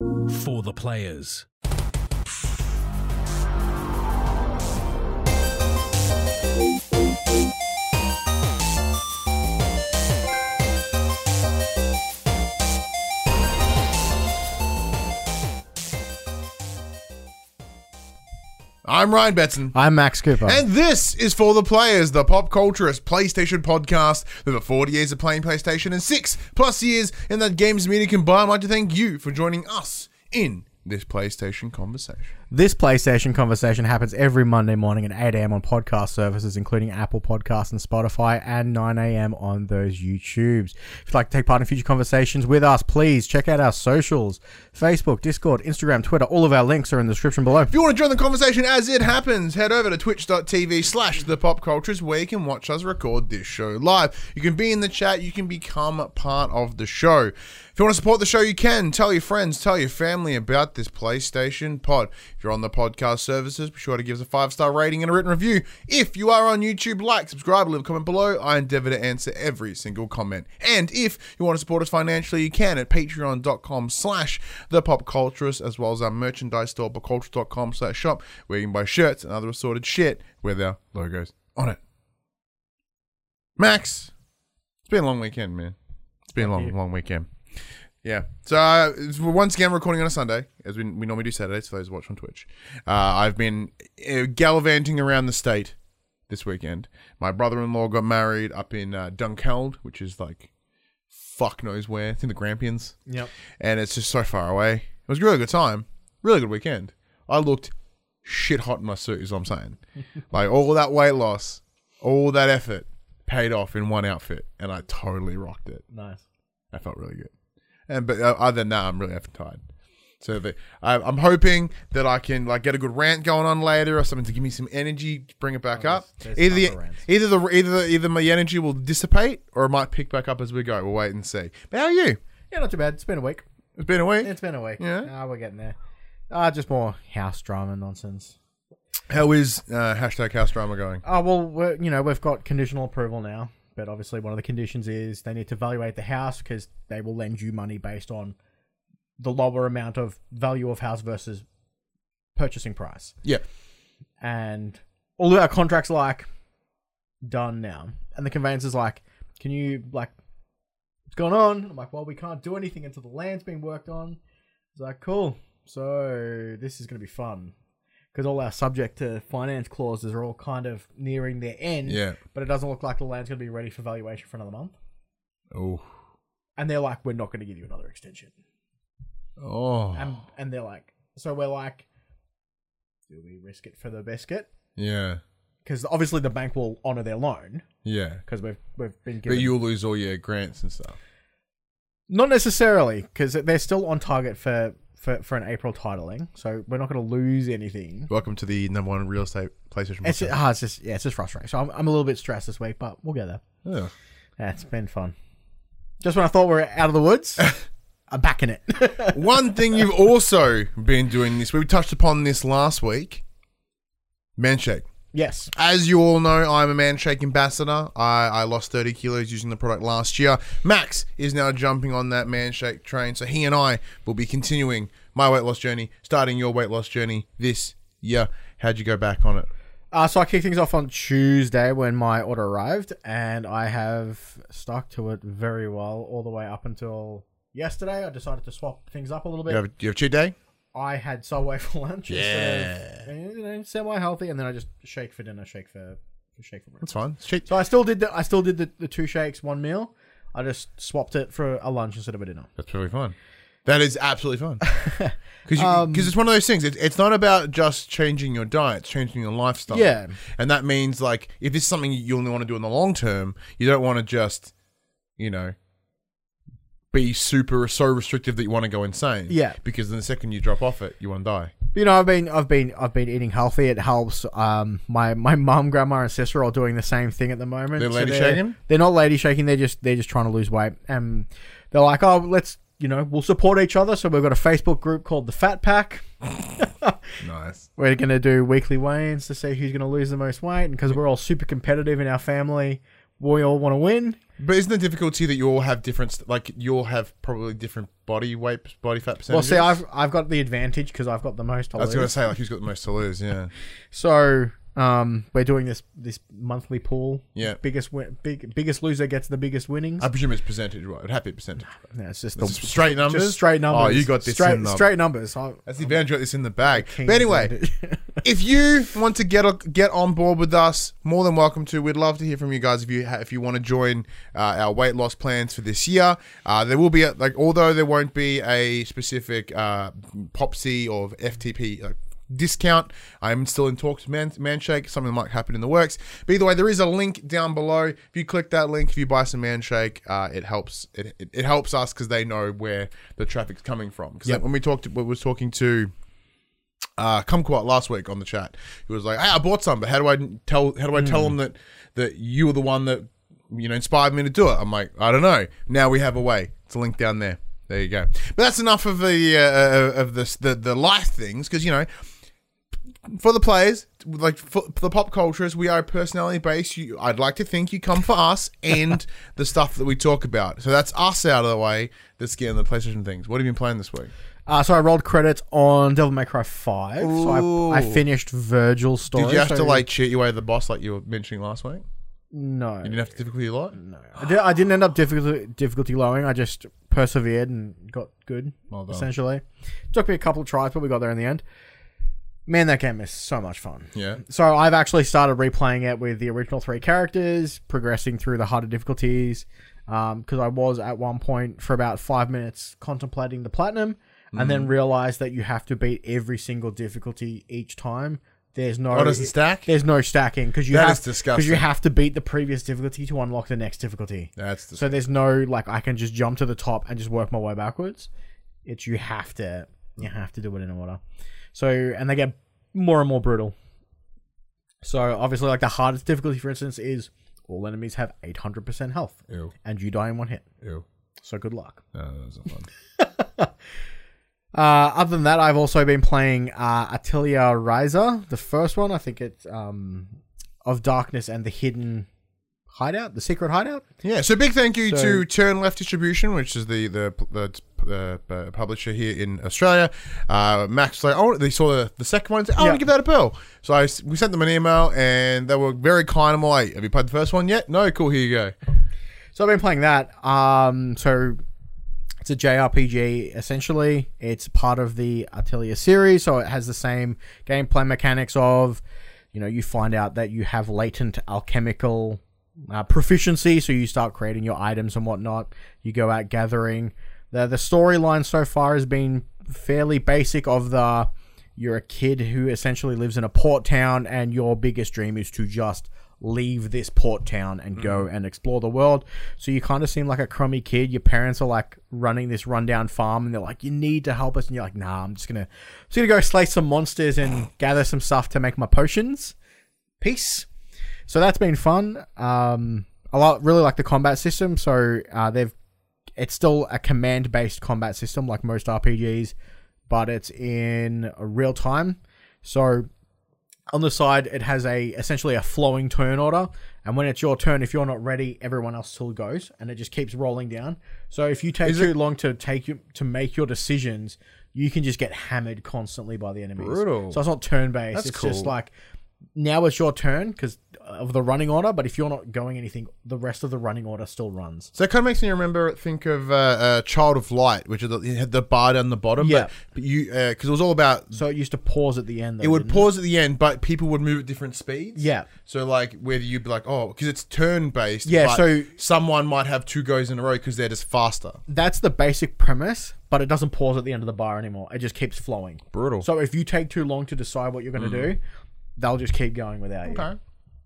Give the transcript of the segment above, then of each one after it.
For the players. I'm Ryan Betson. I'm Max Cooper. And this is For the Players, the pop culturist PlayStation podcast with over 40 years of playing PlayStation and 6+ years in that games media combined. I'd like to thank you for joining us in this PlayStation conversation. This PlayStation conversation happens every Monday morning at 8 a.m. on podcast services, including Apple Podcasts and Spotify, and 9 a.m. on those YouTubes. If you'd like to take part in future conversations with us, please check out our socials, Facebook, Discord, Instagram, Twitter. All of our links are in the description below. If you want to join the conversation as it happens, head over to twitch.tv/thepopculturist where you can watch us record this show live. You can be in the chat. You can become part of the show. If you want to support the show, you can. Tell your friends, tell your family about this PlayStation pod. If you're on the podcast services, be sure to give us a 5-star rating and a written review. If you are on YouTube, like, subscribe, leave a comment below. I endeavor to answer every single comment. And if you want to support us financially, you can at patreon.com/thepopculturist, as well as our merchandise store, popculturist.com/shop, where you can buy shirts and other assorted shit with our logos on it. Max, it's been a long weekend, man. It's been a long weekend. Yeah. So, we're once again recording on a Sunday, as we normally do Saturdays for those who watch on Twitch. I've been gallivanting around the state this weekend. My brother-in-law got married up in Dunkeld, which is like fuck knows where. It's in the Grampians. Yep. And it's just so far away. It was a really good time. Really good weekend. I looked shit hot in my suit, is what I'm saying. Like, all that weight loss, all that effort paid off in one outfit, and I totally rocked it. Nice. I felt really good. But other than that, I'm really effing tired. So I'm hoping that I can like get a good rant going on later, or something to give me some energy to bring it back up. Either my energy will dissipate, or it might pick back up as we go. We'll wait and see. But how are you? Yeah, not too bad. It's been a week. It's been a week. Yeah. We're getting there. Just more house drama nonsense. How is hashtag house drama going? Well, we've got conditional approval now. But obviously one of the conditions is they need to evaluate the house because they will lend you money based on the lower amount of value of house versus purchasing price. Yeah. And all of our contracts are done now. And the conveyancer's can you what's going on? I'm like, well, we can't do anything until the land's been worked on. It's like, cool. So this is going to be fun. Because all our subject to finance clauses are all kind of nearing their end. Yeah. But it doesn't look like the land's going to be ready for valuation for another month. Oh. And they're like, we're not going to give you another extension. Oh. And they're like, so we're like, do we risk it for the biscuit? Yeah. Because obviously the bank will honour their loan. Yeah. Because we've been given... But you'll lose all your grants and stuff. Not necessarily, because they're still on target for an April titling, so we're not going to lose anything. Welcome to the number one real estate PlayStation. It's just frustrating. So I'm a little bit stressed this week, but we'll get there. Yeah, it's been fun. Just when I thought we were out of the woods, I'm back in it. One thing you've also been doing this week, we touched upon this last week, Manshake. Yes. As you all know, I'm a Manshake ambassador. I lost 30 kilos using the product last year. Max is now jumping on that Manshake train, so he and I will be continuing my weight loss journey, starting your weight loss journey this year. How'd you go back on it? So I kicked things off on Tuesday when my order arrived, and I have stuck to it very well all the way up until yesterday. I decided to swap things up a little bit. You have a cheat day? I had Subway for lunch. Yeah. Semi-healthy, and then I just shake for dinner, shake for breakfast. That's fine. Cheat. So I still did the 2 shakes, 1 meal. I just swapped it for a lunch instead of a dinner. That's really fun. That is absolutely fun. Because it's one of those things. It's not about just changing your diet; it's changing your lifestyle. Yeah, and that means if this is something you only want to do in the long term, you don't want to just, be so restrictive that you want to go insane. Yeah, because then the second you drop off it, you want to die. I've been eating healthy. It helps. My mum, grandma, and sister are all doing the same thing at the moment. They're lady shaking? They're not lady shaking. They're just trying to lose weight. And they're like, oh, let's we'll support each other. So we've got a Facebook group called the Fat Pack. Nice. We're going to do weekly weigh-ins to see who's going to lose the most weight. And because we're all super competitive in our family, we all want to win. But isn't the difficulty that you all have different, you all have probably different body weight, body fat percentages? Well, see, I've got the advantage because I've got the most to I was lose. going to say, who's got the most to lose, yeah. So, we're doing this monthly pool. Yeah. Biggest loser gets the biggest winnings. I presume it's percentage, right? It'd have to be percentage. Yeah, it's just It's straight numbers? Just straight numbers. Oh, you got this in the... straight numbers. That's the advantage, you got this in the bag. King But anyway, advantage. if you want to get on board with us, more than welcome to. We'd love to hear from you guys if you want to join our weight loss plans for this year. There will be although there won't be a specific POPC or FTP discount. I'm still in talks with Manshake. Something might happen in the works. But either way, there is a link down below. If you click that link, if you buy some Manshake, it helps. It helps us because they know where the traffic's coming from. Because when we was talking to Kumquat last week on the chat, he was like, "Hey, I bought some, but how do I tell them that you were the one that inspired me to do it?" I'm like, I don't know. Now we have a way. It's a link down there. There you go. But that's enough of the life things, because for the players, for the pop cultures, we are personality based. I'd like to think you come for us and the stuff that we talk about. So that's us out of the way. Let's get on the PlayStation things. What have you been playing this week? So I rolled credits on Devil May Cry 5. Ooh. So I finished Virgil's story. Did you have to cheat your way to the boss like you were mentioning last week? No. You didn't have to difficulty a lot? No. I didn't end up difficulty lowering. I just persevered and got good, Well done. essentially. Took me a couple of tries, but we got there in the end. Man, that game is so much fun. Yeah. So I've actually started replaying it with the original 3 characters, progressing through the harder difficulties, because I was at one point for about 5 minutes contemplating the platinum, and then realized that you have to beat every single difficulty each time. There's no... Oh, does it stack? There's no stacking, because That is disgusting. Because you have to beat the previous difficulty to unlock the next difficulty. That's disgusting. So there's no, I can just jump to the top and just work my way backwards. You have to do it in order. So, and they get more and more brutal. So obviously, the hardest difficulty, for instance, is all enemies have 800% health. Ew. And you die in one hit. Ew. So good luck. No, that was not fun. Other than that, I've also been playing Atelier Ryza, the first one. I think it's of Darkness and the Hidden Hideout, the Secret Hideout. Yeah, so big thank you to Turn Left Distribution, which is the publisher here in Australia. Max, they saw the second one and said, I want to give that a go. So we sent them an email and they were very kind and like, have you played the first one yet? No, cool, here you go. So I've been playing that. So it's a JRPG, essentially. It's part of the Atelier series, so it has the same gameplay mechanics of, you find out that you have latent alchemical proficiency, so you start creating your items and whatnot. You go out gathering. The storyline so far has been fairly basic you're a kid who essentially lives in a port town and your biggest dream is to just leave this port town and go and explore the world. So you kind of seem like a crummy kid. Your parents are running this rundown farm and they're like, you need to help us. And you're like, nah, I'm just gonna go slay some monsters and gather some stuff to make my potions. Peace. So that's been fun. Really like the combat system. So it's still a command-based combat system like most RPGs, but it's in real time. So on the side, it has essentially a flowing turn order, and when it's your turn, if you're not ready, everyone else still goes, and it just keeps rolling down. So if you take too long to make your decisions, you can just get hammered constantly by the enemies. Brutal. So it's not turn-based. That's it's cool. Just now it's your turn because of the running order, but if you're not going anything, the rest of the running order still runs. So it kind of makes me think of Child of Light, which had the bar down the bottom. Yeah. But you, because it was all about... So it used to pause at the end. Though, It would pause at the end, but people would move at different speeds. Yeah. So whether you'd be like, because it's turn-based. Yeah, but so... someone might have 2 goes in a row because they're just faster. That's the basic premise, but it doesn't pause at the end of the bar anymore. It just keeps flowing. Brutal. So if you take too long to decide what you're going to do, they'll just keep going without you. Okay.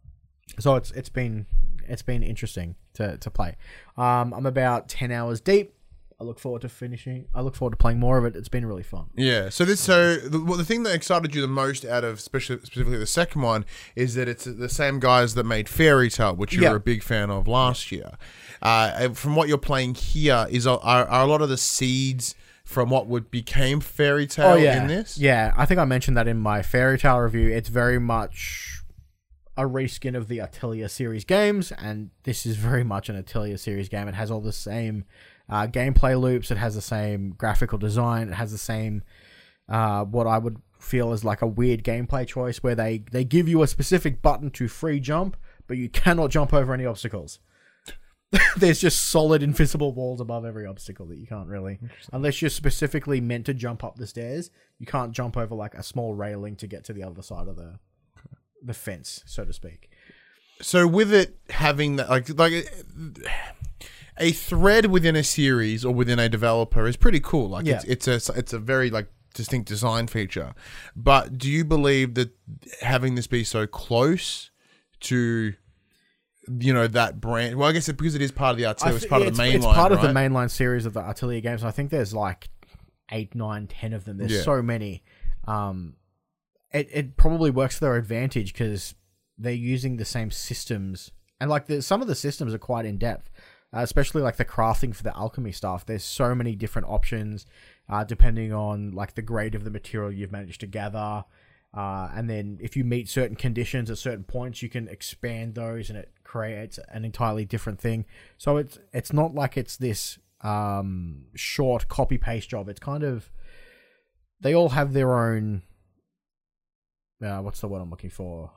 So it's been interesting to play. I'm about 10 hours deep. I look forward to finishing. I look forward to playing more of it. It's been really fun. Yeah. So the thing that excited you the most out of specifically the second one is that it's the same guys that made Fairy Tail, which you were a big fan of last year. From what you're playing here, are a lot of the seeds from what became Fairy Tail in this? Yeah, I think I mentioned that in my Fairy Tail review. It's very much a reskin of the Atelier series games, and this is very much an Atelier series game. It has all the same gameplay loops. It has the same graphical design. It has the same what I would feel is like a weird gameplay choice where they give you a specific button to free jump, but you cannot jump over any obstacles. There's just solid invisible walls above every obstacle that you can't really, unless you're specifically meant to jump up the stairs, you can't jump over like a small railing to get to the other side of the fence, so to speak. So with it having that, like a thread within a series or within a developer is pretty cool. Like it's a very like distinct design feature. But do you believe that having this be so close to, you know, that brand? Well, I guess because it is part of the Atelier, it's part of the mainline. It's part of the right? mainline series of the Atelier games. I think there's like 8, 9, 10 of them. There's so many. It probably works to their advantage because they're using the same systems, and like some of the systems are quite in depth, especially like the crafting for the alchemy stuff. There's so many different options depending on like the grade of the material you've managed to gather. And then if you meet certain conditions at certain points, you can expand those and it creates an entirely different thing. So it's not like it's this short copy paste job. It's kind of, they all have their own, what's the word I'm looking for?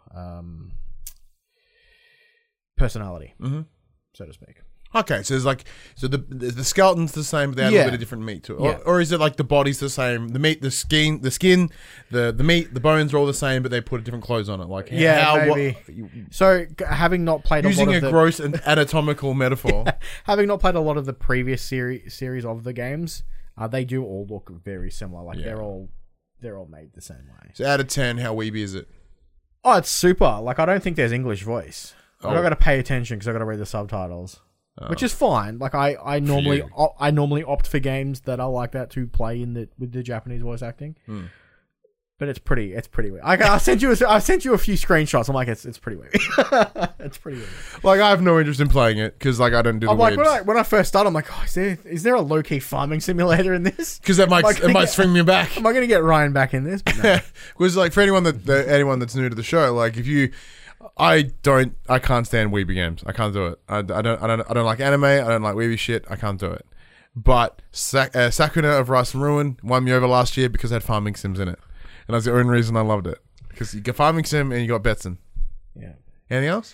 Personality, so to speak. Okay, so there's like, so the skeleton's the same, but they add a little bit of different meat to it, or is it like the body's the same, the meat, the skin, the meat, the bones are all the same, but they put different clothes on it? Like, maybe. So having not played using a lot of a gross and anatomical metaphor, having not played a lot of the previous series of the games, they do all look very similar. Like they're all made the same way. So out of 10, how weeby is it? Oh, it's super. Like I don't think there's English voice. I've got to pay attention because I've got to read the subtitles. Which is fine. Like I normally opt for games that are like that to play with the Japanese voice acting. But it's pretty weird. I sent you a few screenshots. I'm like, it's pretty weird. It's pretty weird. Like I have no interest in playing it because like I don't do the weebs. When I first started, I'm like, oh, is there a low key farming simulator in this? Because it might string me back. Am I going to get Ryan back in this? Because like for anyone that's new to the show, like if you. I can't stand weeby games. I can't do it. I don't like anime. I don't like weeby shit. I can't do it. But Sakuna of Rise and Ruin won me over last year because it had farming sims in it. And that's the only reason I loved it. Because you got farming sim and you got Betson. Yeah. Anything else?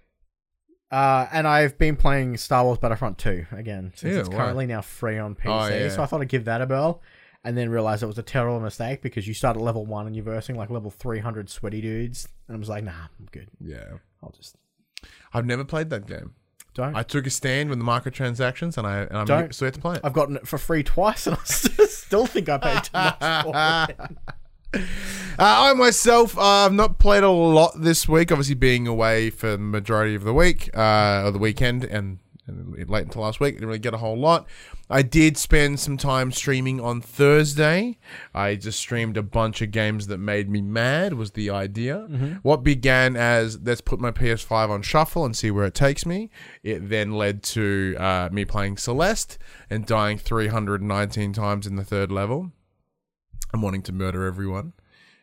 And I've been playing Star Wars Battlefront 2 again. Since it's currently now free on PC. So I thought I'd give that a bell. And then realized it was a terrible mistake because you start at level 1 and you're versing like level 300 sweaty dudes. And I was like, nah, I'm good. Yeah. I've never played that game. Don't. I took a stand with the microtransactions and I'm still yet to play it. I've gotten it for free twice and I still think I paid too much for it. I myself have not played a lot this week, obviously being away for the majority of the week, or the weekend, and late into last week. Didn't really get a whole lot. I did spend some time streaming on Thursday. I just streamed a bunch of games that made me mad, was the idea. What began as, let's put my PS5 on shuffle and see where it takes me. It then led to me playing Celeste and dying 319 times in the 3rd level. I'm wanting to murder everyone.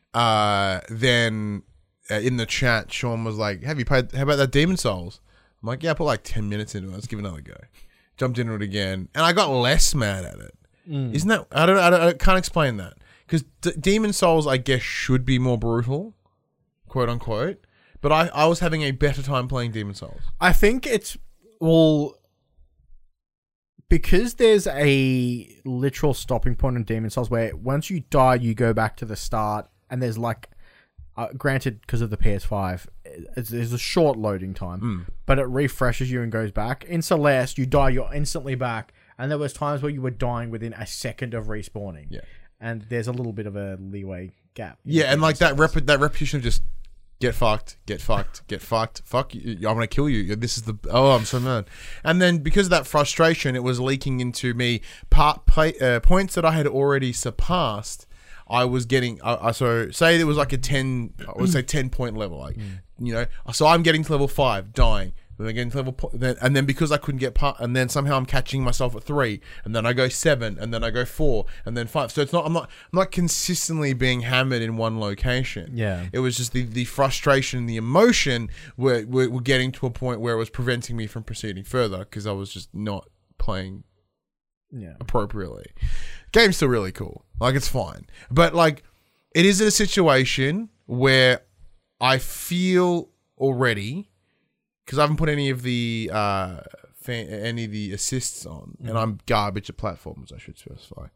Then in the chat, Sean was like, have you played, how about that Demon Souls? I'm like, yeah, I put like 10 minutes into it. Let's give it another go. Jumped into it again, and I got less mad at it. Isn't that? I can't explain that because Demon Souls, I guess, should be more brutal, quote unquote. But I was having a better time playing Demon Souls. I think it's because there's a literal stopping point in Demon Souls where once you die, you go back to the start, and there's like. Granted, because of the PS5, there's a short loading time, but it refreshes you and goes back. In Celeste, you die, you're instantly back, and there was times where you were dying within a second of respawning. Yeah, and there's a little bit of a leeway gap. Yeah, and like that repetition of just get fucked, fuck you, I'm gonna kill you. This is I'm so mad. And then because of that frustration, it was leaking into me points that I had already surpassed. I was getting, so say there was like a 10, I would say 10 point level, like, you know, so I'm getting to level 5, dying, then I get into and then because I couldn't get part, and then somehow I'm catching myself at 3, and then I go 7, and then I go 4, and then 5. So it's not I'm not consistently being hammered in one location. Yeah. It was just the frustration, the emotion were getting to a point where it was preventing me from proceeding further because I was just not playing appropriately. Game's still really cool. Like, it's fine. But like, it is in a situation where I feel already, because I haven't put any of the assists on, and I'm garbage at platforms, I should specify.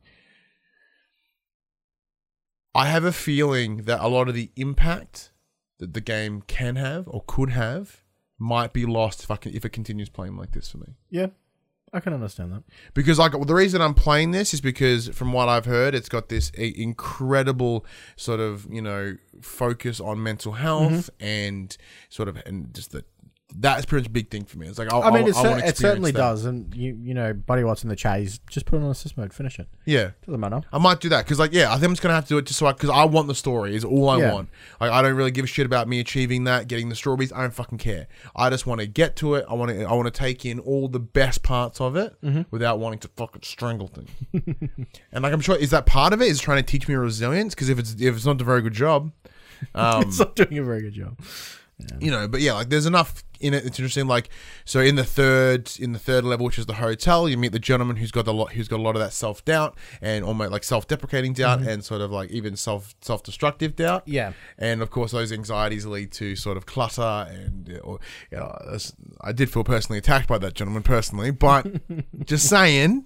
I have a feeling that a lot of the impact that the game can have or could have might be lost if it continues playing like this for me. Yeah, I can understand that. Because the reason I'm playing this is because from what I've heard, it's got this incredible sort of, focus on mental health and sort of, and just that's pretty much a big thing for me. It's like, it certainly does. And Buddy Watts in the chat, he's just put it on assist mode, finish it. Yeah. Doesn't matter. I might do that because I think I'm just going to have to do it just because I want the story is all I want. Like, I don't really give a shit about me achieving that, getting the strawberries. I don't fucking care. I just want to get to it. I want to take in all the best parts of it without wanting to fucking strangle things. And like, I'm sure, is that part of it? Is trying to teach me resilience? Because if it's not a very good job. It's not doing a very good job. Yeah. But yeah, like there's enough in it. It's interesting. Like, so in the third level, which is the hotel, you meet the gentleman who's got a lot of that self doubt and almost like self-deprecating doubt and sort of like even self-destructive doubt. Yeah. And of course, those anxieties lead to sort of clutter and I did feel personally attacked by that gentleman personally, but just saying.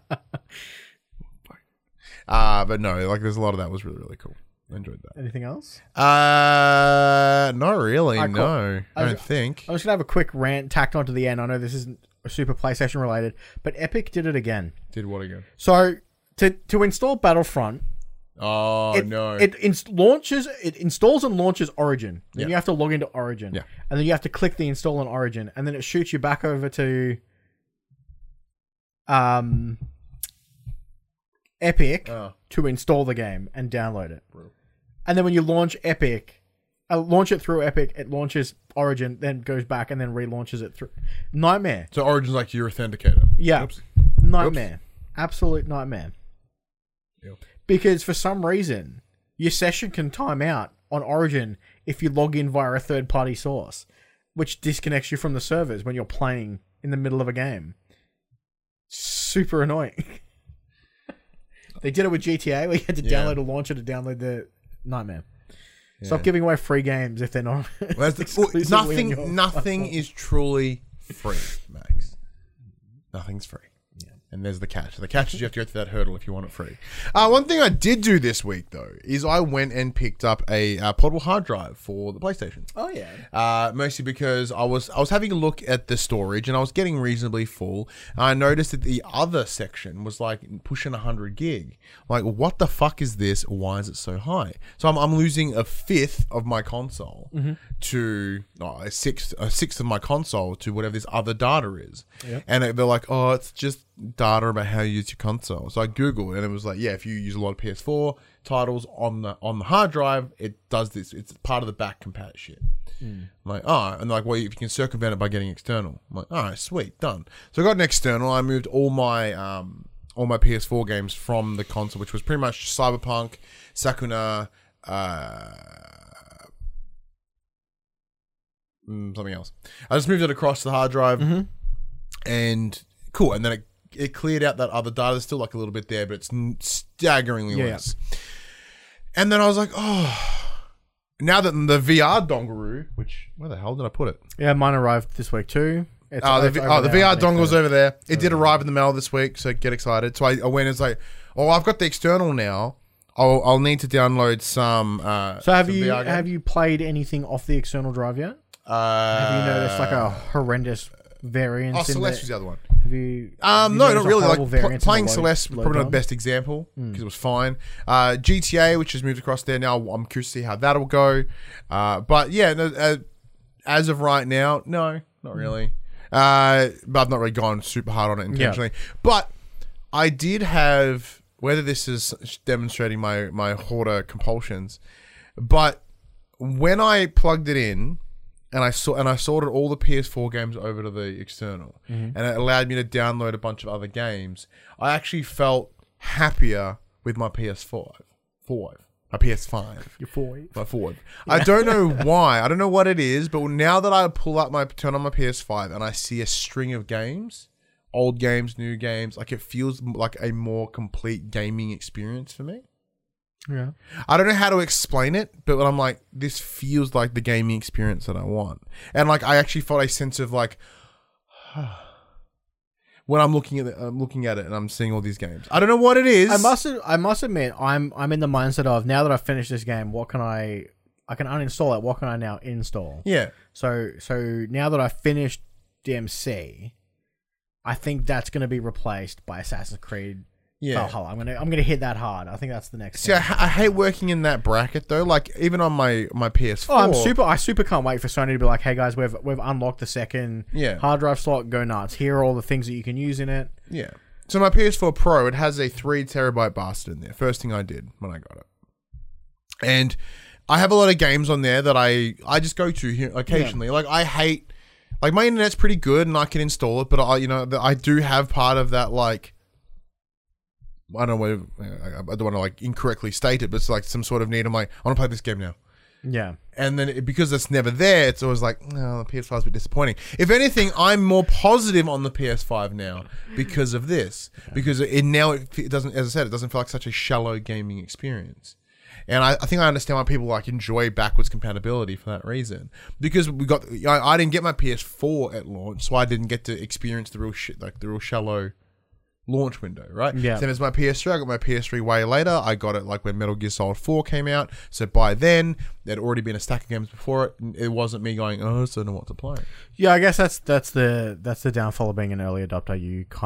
But no, like there's a lot of that was really, really cool. I enjoyed that. Anything else? Not really. Cool. No, I don't think. I'm just gonna have a quick rant tacked onto the end. I know this isn't super PlayStation related, but Epic did it again. Did what again? So to install Battlefront. It installs and launches Origin. Then you have to log into Origin. Yeah. And then you have to click the install on Origin, and then it shoots you back over to Epic to install the game and download it. Bro. And then when you launch Epic, launch it through Epic, it launches Origin, then goes back and then relaunches it through. Nightmare. So Origin's like your authenticator. Yeah. Oops. Nightmare. Oops. Absolute nightmare. Yep. Because for some reason, your session can time out on Origin if you log in via a third-party source, which disconnects you from the servers when you're playing in the middle of a game. Super annoying. They did it with GTA, where you had to download a launcher to download the nightmare. Yeah. Stop giving away free games if they're not. Nothing is truly free, Max. Nothing's free. Yeah. And there's the catch. The catch is you have to go through that hurdle if you want it free. One thing I did do this week, though, is I went and picked up a portable hard drive for the PlayStation. Oh, yeah. Mostly because I was having a look at the storage and I was getting reasonably full. I noticed that the other section was like pushing 100 gig. Like, what the fuck is this? Why is it so high? So I'm losing a fifth of my console to a sixth of my console to whatever this other data is. Yep. And they're like, oh, it's just data about how you use your console. So I Googled and it was like, yeah, if you use a lot of PS4 titles on the hard drive, it does this. It's part of the back compat shit. I'm like, oh, and they're like, well, if you can circumvent it by getting external. I'm like, all right, sweet, done. So I got an external. I moved all my PS4 games from the console, which was pretty much Cyberpunk, Sakuna, something else. I just moved it across the hard drive, and cool. And then it cleared out that other data. There's still like a little bit there, but it's staggeringly less. And then I was like, oh, now that the VR dongle, which, where the hell did I put it? Yeah, mine arrived this week too. The VR dongle's over there. It did arrive in the mail this week, so get excited. So I went and it's like, oh, I've got the external now. I'll need to download some. So have you played anything off the external drive yet? Have you noticed like a horrendous variance? Oh, Celeste was the other one. Have you? No, not really. Like playing Celeste, probably not the best example because it was fine. GTA, which has moved across there now. I'm curious to see how that'll go. But yeah, as of right now, no, not really. But I've not really gone super hard on it intentionally. Yeah. But I did have, whether this is demonstrating my hoarder compulsions, but when I plugged it in, and I sorted all the PS4 games over to the external, and it allowed me to download a bunch of other games. I actually felt happier with my PS5. My PS5. Your 4. My 4. I don't know why. I don't know what it is, but now that I turn on my PS5 and I see a string of games, old games, new games, like it feels like a more complete gaming experience for me. Yeah. I don't know how to explain it, but I'm like, this feels like the gaming experience that I want. And like, I actually felt a sense of like, when I'm looking at it and I'm seeing all these games. I don't know what it is. I must admit, I'm in the mindset of, now that I've finished this game, what can I can uninstall it. What can I now install? Yeah. So now that I've finished DMC, I think that's going to be replaced by Assassin's Creed. Yeah. Valhalla. I'm gonna hit that hard. I think that's the next. See, I hate working in that bracket though. Like even on my PS4. Oh, I super can't wait for Sony to be like, hey guys, we've unlocked the second hard drive slot. Go nuts. Here are all the things that you can use in it. Yeah. So my PS4 Pro, it has a 3 terabyte bastard in there. First thing I did when I got it, and I have a lot of games on there that I just go to here occasionally. Yeah. Like I hate, like my internet's pretty good and I can install it, but I do have part of that like. I don't want to like incorrectly state it, but it's like some sort of need. I'm like, I want to play this game now. Yeah. And then because it's never there, it's always like, no, the PS5 is a bit disappointing. If anything, I'm more positive on the PS5 now because of this. Yeah. Because it doesn't, as I said, it doesn't feel like such a shallow gaming experience. And I think I understand why people like enjoy backwards compatibility for that reason. Because I didn't get my PS4 at launch, so I didn't get to experience the real shit, like the real shallow launch window, right? Yeah. Same as my PS3. I got my PS3 way later. I got it like when Metal Gear Solid 4 came out. So by then, there'd already been a stack of games before it. It wasn't me going, oh, I don't know what to play. Yeah, I guess that's the downfall of being an early adopter.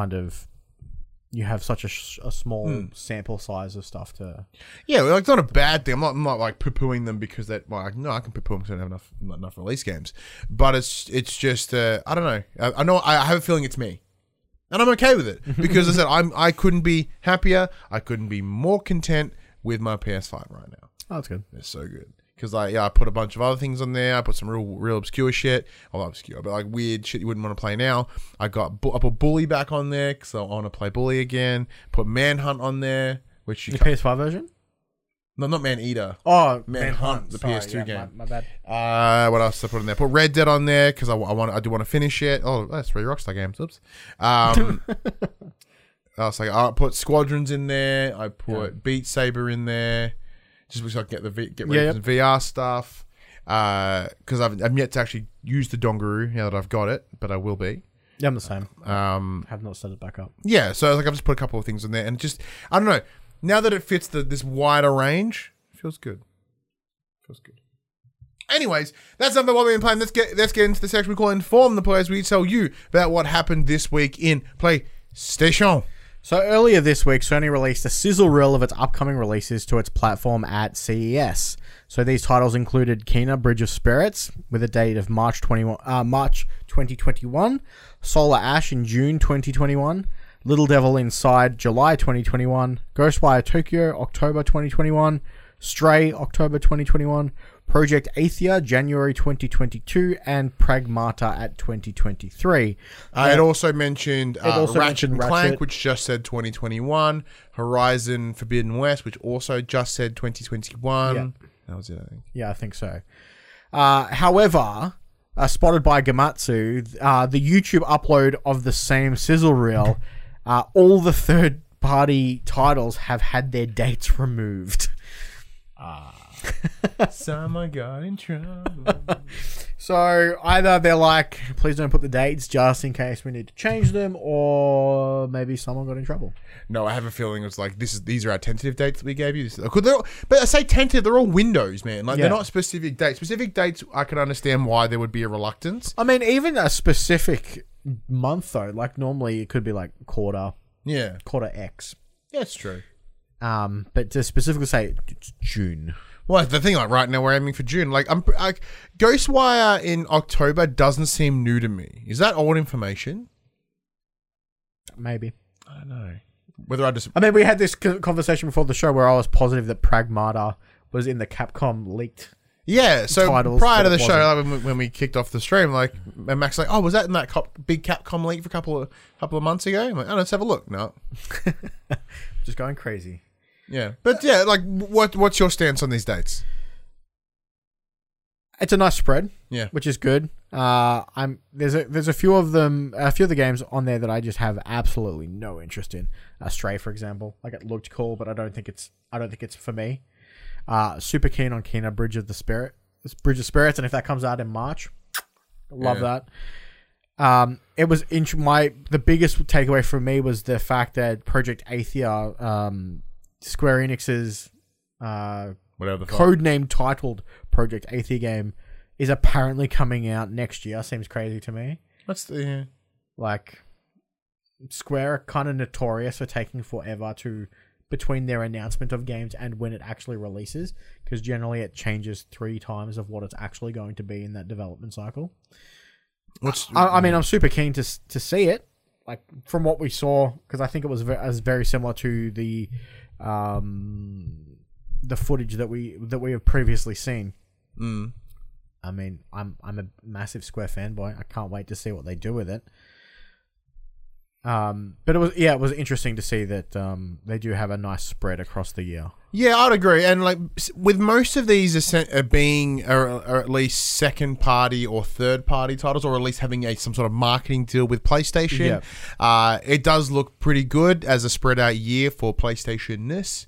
You have such a small sample size of stuff to. Yeah, like, it's not a bad thing. I'm not like poo-pooing them because that. Like, no, I can poo-poo them because I don't have enough release games. But it's just I don't know. I have a feeling it's me. And I'm okay with it because I said I couldn't be happier. I couldn't be more content with my PS5 right now. Oh, that's good. It's so good because I put a bunch of other things on there. I put some real obscure shit. Well, not obscure, but like weird shit you wouldn't want to play now. I put Bully back on there because I want to play Bully again. Put Manhunt on there, which the PS5 version. No, not Man-Eater. Oh, Manhunt, the PS2 game. My bad. What else did I put on there? Put Red Dead on there because I do want to finish it. Oh, that's 3 Rockstar games. Oops. I was like, I put Squadrons in there. I put Beat Saber in there, just so I can get ready for some VR stuff. Because I've yet to actually use the Dongaroo now that I've got it, but I will be. Yeah, I'm the same. Have not set it back up. Yeah, so like I've just put a couple of things in there, and just I don't know. Now that it fits this wider range, it feels good. Anyways, that's something what we've been playing. Let's get into the section we call Inform the Players. We tell you about what happened this week in PlayStation. So earlier this week, Sony released a sizzle reel of its upcoming releases to its platform at CES. So these titles included Kena Bridge of Spirits with a date of March 2021, Solar Ash in June 2021, Little Devil Inside July 2021, Ghostwire Tokyo October 2021, Stray October 2021, Project Athia January 2022, and Pragmata at 2023. It also mentioned Ratchet & Clank, which just said 2021, Horizon Forbidden West, which also just said 2021. Yeah. That was it, I think. Yeah, I think so. However, spotted by Gamatsu, the YouTube upload of the same sizzle reel, all the third-party titles have had their dates removed. Someone got in trouble. So either they're like, please don't put the dates just in case we need to change them, or maybe someone got in trouble. No, I have a feeling it's like these are our tentative dates that we gave you. But I say tentative, they're all windows, man. Like they're not specific dates. Specific dates, I can understand why there would be a reluctance. I mean, even a specific month though, like normally it could be like quarter X. Yeah, it's true. But to specifically say it's June. Well, the thing, like right now we're aiming for June. Like Ghostwire in October doesn't seem new to me. Is that old information? Maybe. I don't know. Whether I just... I mean, we had this conversation before the show where I was positive that Pragmata was in the Capcom leaked Yeah, so titles, prior to but the it show, like, when we kicked off the stream, like, and Mac's like, "Oh, was that in that big Capcom leak for a couple of months ago?" I'm like, "Oh, let's have a look." No, just going crazy. yeah, but yeah, like, what's your stance on these dates? It's a nice spread, Yeah, which is good. There's a few of them, a few of the games on there that I just have absolutely no interest in. Stray, for example, like it looked cool, but I don't think it's for me. Super keen on Kena Bridge of Spirits, and if that comes out in March, love that. It was the biggest takeaway for me was the fact that Project Athia, Square Enix's whatever the codename titled Project Athia game, is apparently coming out next year. Seems crazy to me. What's the Like, Square are kind of notorious for taking forever between their announcement of games and when it actually releases, because generally it changes 3 times of what it's actually going to be in that development cycle. I mean, I'm super keen to see it, like from what we saw, because I think it was very similar to the footage that we have previously seen. I mean, I'm a massive Square fanboy. I can't wait to see what they do with it. But it was interesting to see that they do have a nice spread across the year. Yeah, I'd agree. And like with most of these being or at least second party or third party titles, or at least having some sort of marketing deal with PlayStation, it does look pretty good as a spread out year for PlayStation-ness.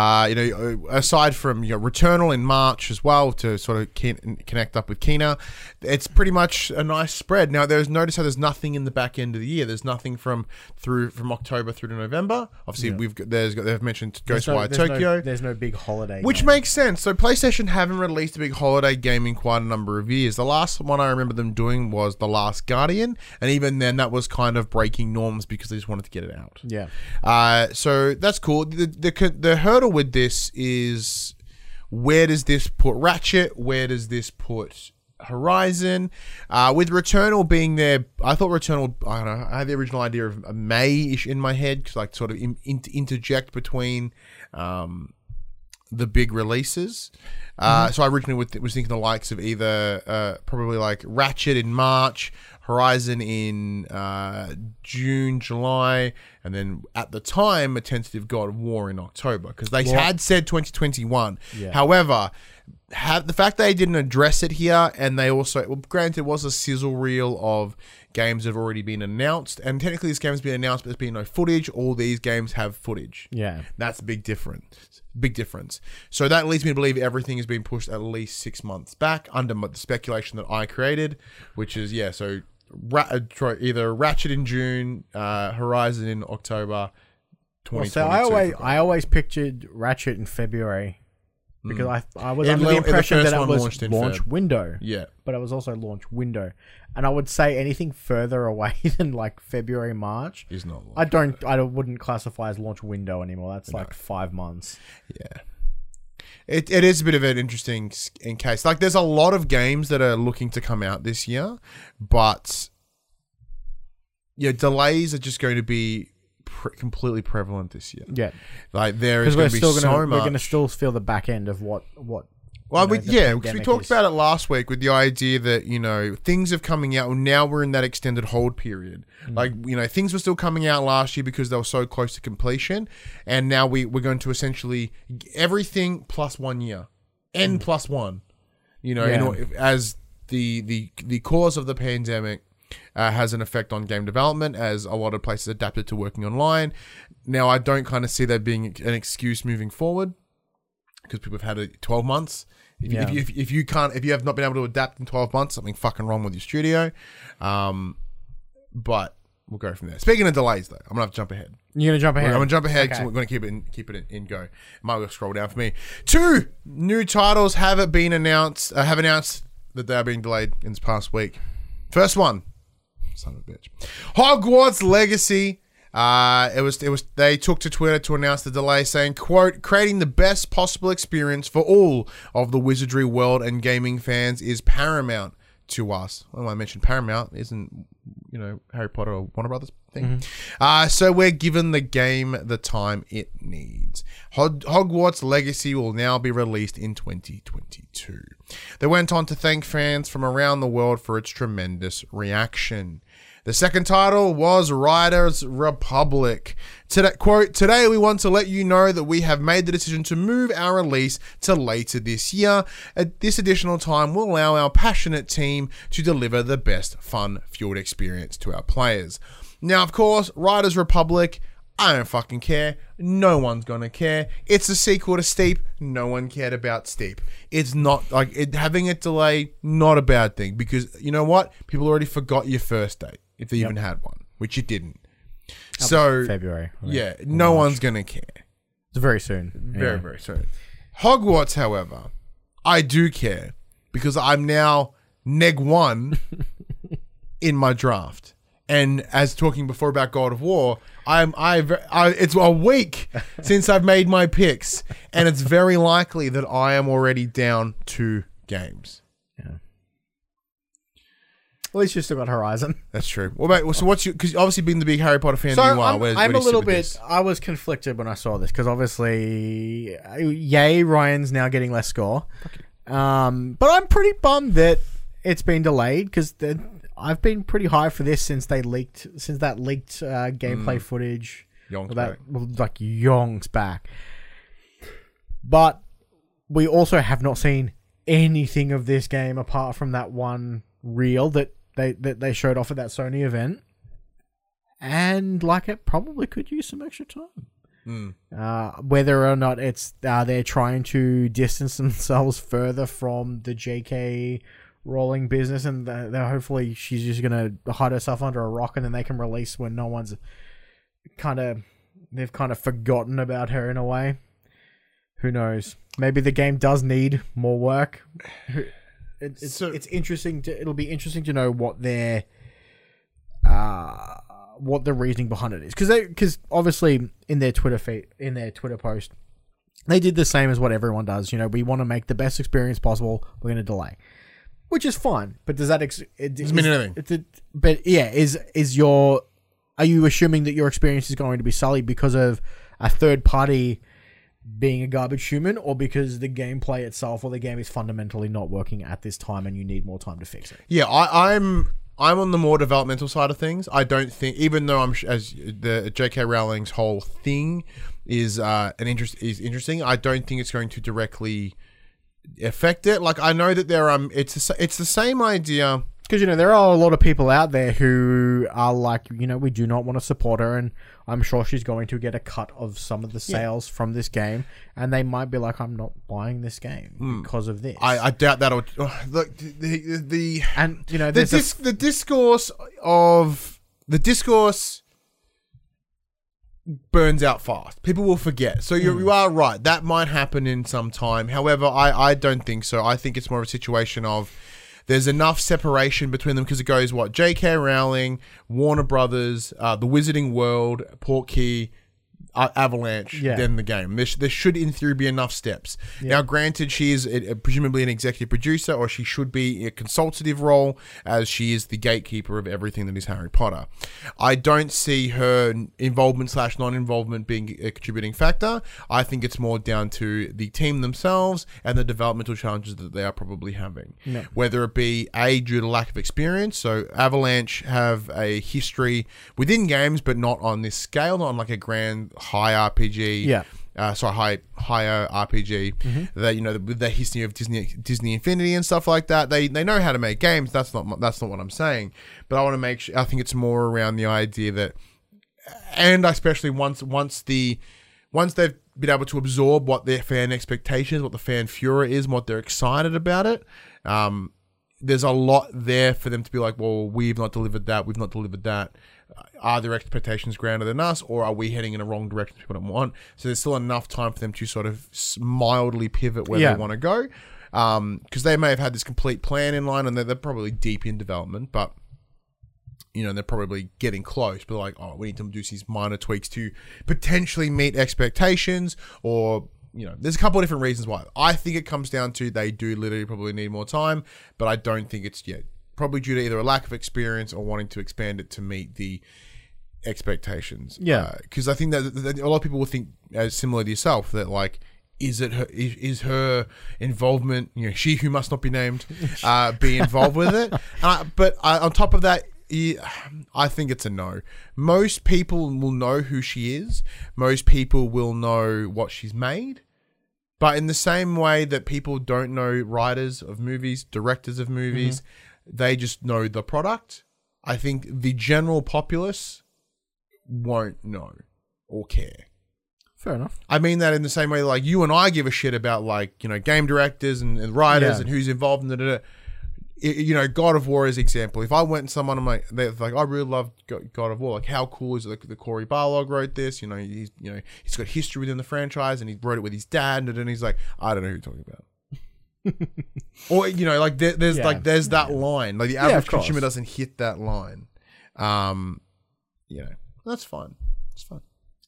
Aside from Returnal in March as well to sort of connect up with Kena, it's pretty much a nice spread. Now notice how there's nothing in the back end of the year. There's nothing from October through to November. Obviously, they've mentioned Ghostwire Tokyo. There's no big holiday Which game. makes sense. So PlayStation haven't released a big holiday game in quite a number of years. The last one I remember them doing was The Last Guardian, and even then that was kind of breaking norms because they just wanted to get it out. Yeah. So that's cool. The hurdle with this is, where does this put Ratchet? Where does this put Horizon? With Returnal being there, I thought Returnal, I don't know, I had the original idea of May-ish in my head, because like sort of interject between the big releases. So I originally was thinking the likes of either probably like Ratchet in March, Horizon in June, July, and then at the time a tentative God of War in October, because they had said 2021. Yeah. However, the fact they didn't address it here, and they also, granted, it was a sizzle reel of games that have already been announced, and technically this game has been announced, but there's been no footage. All these games have footage. Yeah. That's a big difference. So that leads me to believe everything has been pushed at least 6 months back under the speculation that I created, which is, so either Ratchet in June, Horizon in October 2022. I always pictured Ratchet in February, because I was under the impression that it was launch window. Yeah. But it was also launch window. And I would say anything further away than like February, March is not. I wouldn't classify as launch window anymore. That's like 5 months. Yeah. It is a bit of an interesting case. Like, there's a lot of games that are looking to come out this year, but delays are just going to be completely prevalent this year. Yeah, like there is going to be so much. We're going to still feel the back end of what. Well, because we talked about it last week with the idea that, things are coming out. Now we're in that extended hold period. Like, things were still coming out last year because they were so close to completion. And now we're going to essentially everything plus 1 year. N plus one. As the cause of the pandemic has an effect on game development, as a lot of places adapted to working online. Now, I don't kind of see that being an excuse moving forward, because people have had 12 months. If you have not been able to adapt in 12 months, something fucking wrong with your studio. But we'll go from there. Speaking of delays, though, I'm gonna have to jump ahead. You're gonna jump ahead. I'm gonna jump ahead because we're gonna keep it in go. Might well scroll down for me. 2 new titles have announced that they are being delayed in this past week. First one, son of a bitch, Hogwarts Legacy. They took to Twitter to announce the delay, saying, quote, "Creating the best possible experience for all of the Wizardry world and gaming fans is paramount to us." Well, I mentioned Paramount isn't, Harry Potter or Warner Brothers thing. So we're given the game the time it needs. Hogwarts Legacy will now be released in 2022. They went on to thank fans from around the world for its tremendous reaction. The second title was Riders Republic. Today we want to let you know that we have made the decision to move our release to later this year. At this additional time will allow our passionate team to deliver the best fun-fueled experience to our players. Now, of course, Riders Republic, I don't fucking care. No one's gonna care. It's a sequel to Steep. No one cared about Steep. It's not like having it delay, not a bad thing, because you know what? People already forgot your first date. If they even had one, which it didn't. So February. Yeah, no one's going to care. It's very soon. Very, very soon. Hogwarts, however, I do care because I'm now neg 1 in my draft. And as talking before about God of War, it's a week since I've made my picks, and it's very likely that I am already down 2 games. At least you still got Horizon. That's true. What about, so what's your, because obviously being the big Harry Potter fan So you are, I'm where a do you little sit with bit, this? I was conflicted when I saw this because obviously, yay, Ryan's now getting less score. But I'm pretty bummed that it's been delayed because I've been pretty high for this since that leaked gameplay footage. Yonks that, back. like yonks back. But we also have not seen anything of this game apart from that one reel that they showed off at that Sony event, and like it probably could use some extra time. Whether or not it's they're trying to distance themselves further from the JK Rowling business, and they're hopefully she's just gonna hide herself under a rock, and then they can release when no one's they've kind of forgotten about her in a way. Who knows? Maybe the game does need more work. It's interesting it'll be interesting to know what their what the reasoning behind it is, because obviously in their Twitter post they did the same as what everyone does. You know, we want to make the best experience possible. We're going to delay, which is fine. But does that doesn't mean anything? But yeah, are you assuming that your experience is going to be sullied because of a third party being a garbage human, or because the gameplay itself or the game is fundamentally not working at this time and you need more time to fix it? Yeah, I'm on the more developmental side of things. I don't think, even though as the J.K. Rowling's whole thing is interesting, I don't think it's going to directly affect it. Like, I know that it's the same idea. Because, you know, there are a lot of people out there who are like, you know, we do not want to support her, and I'm sure she's going to get a cut of some of the sales from this game, and they might be like, I'm not buying this game because of this. I doubt that'll... Look, and, you know, the discourse burns out fast. People will forget. So you are right. That might happen in some time. However, I don't think so. I think it's more of a situation of there's enough separation between them because it goes, J.K. Rowling, Warner Brothers, the Wizarding World, Portkey, Avalanche, then the game. There should, in theory, be enough steps. Now, granted, she is presumably an executive producer, or she should be a consultative role, as she is the gatekeeper of everything that is Harry Potter. I don't see her involvement / non-involvement being a contributing factor. I think it's more down to the team themselves and the developmental challenges that they are probably having. No. Whether it be, due to lack of experience. So Avalanche have a history within games, but not on this scale, not on like a grand high RPG, higher RPG. That, you know, with the history of Disney Infinity and stuff like that, they know how to make games. That's not what I'm saying. But I want to make sure. I think it's more around the idea that, and especially once they've been able to absorb what their fan expectations, what the fan furor is, and what they're excited about it. There's a lot there for them to be like, well, we've not delivered that. We've not delivered that. Are their expectations grander than us, or are we heading in a wrong direction people don't want? So there's still enough time for them to sort of mildly pivot where they want to go. Because they may have had this complete plan in line, and they're probably deep in development, but, you know, they're probably getting close. But like, we need to do these minor tweaks to potentially meet expectations, or... You know, there's a couple of different reasons why. I think it comes down to they do literally probably need more time, but I don't think it's probably due to either a lack of experience or wanting to expand it to meet the expectations. Yeah. Because I think that a lot of people will think, as similar to yourself, that like, is her involvement, she who must not be named, be involved with it? But on top of that, I think it's a no. Most people will know who she is. Most people will know what she's made. But in the same way that people don't know writers of movies, directors of movies, they just know the product. I think the general populace won't know or care. Fair enough. I mean that in the same way, like you and I give a shit about like, game directors and writers and who's involved in it. God of War is an example. If I went and someone, I'm like, they're like, I really love God of War. Like, how cool is it? Like, Corey Barlog wrote this. He's got history within the franchise, and he wrote it with his dad. And then he's like, I don't know who you're talking about. Or like there's that line. Like the average consumer doesn't hit that line. That's fine. It's fun.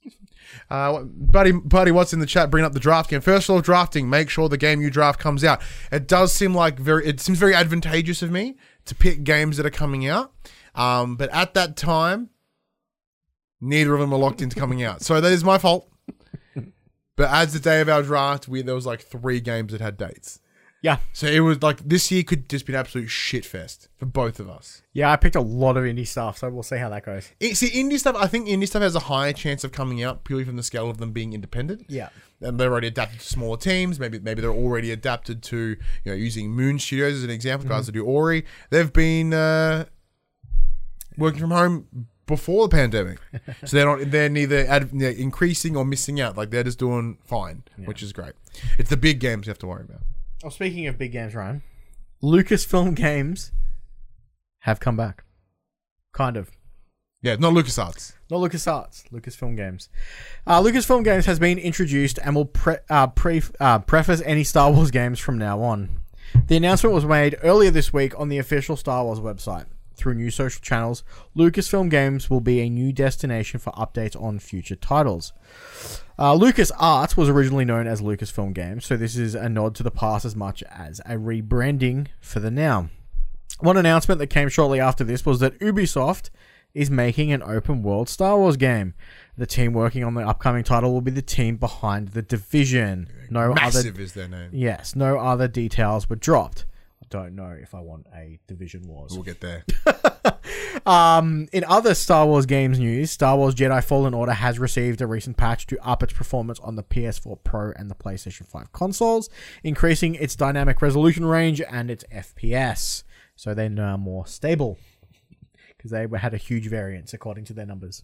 Buddy, what's in the chat? Bring up the draft game. First rule of drafting: make sure the game you draft comes out. It seems very advantageous of me to pick games that are coming out. But at that time, neither of them are locked into coming out, so that is my fault. But as the day of our draft, there was like 3 games that had dates. Yeah. So it was like this year could just be an absolute shit fest for both of us. Yeah, I picked a lot of indie stuff, so we'll see how that goes. Indie stuff, I think indie stuff has a higher chance of coming out purely from the scale of them being independent. Yeah. And they're already adapted to smaller teams. Maybe they're already adapted to, using Moon Studios as an example, guys that do Ori. They've been working from home before the pandemic. So they're neither increasing or missing out. Like they're just doing fine, which is great. It's the big games you have to worry about. Oh, speaking of big games, Ryan, Lucasfilm Games have come back. Kind of. Yeah, not LucasArts. Not LucasArts. Lucasfilm Games. Lucasfilm Games has been introduced and will preface any Star Wars games from now on. The announcement was made earlier this week on the official Star Wars website. Through new social channels, Lucasfilm Games will be a new destination for updates on future titles. LucasArts was originally known as Lucasfilm Games, so this is a nod to the past as much as a rebranding for the now. One announcement that came shortly after this was that Ubisoft is making an open-world Star Wars game. The team working on the upcoming title will be the team behind The Division. Massive is their name. Yes, no other details were dropped. Don't know if I want a Division Wars. We'll get there. In other Star Wars games news, Star Wars Jedi Fallen Order has received a recent patch to up its performance on the PS4 Pro and the PlayStation 5 consoles, increasing its dynamic resolution range and its FPS. So they're now more stable because they had a huge variance according to their numbers.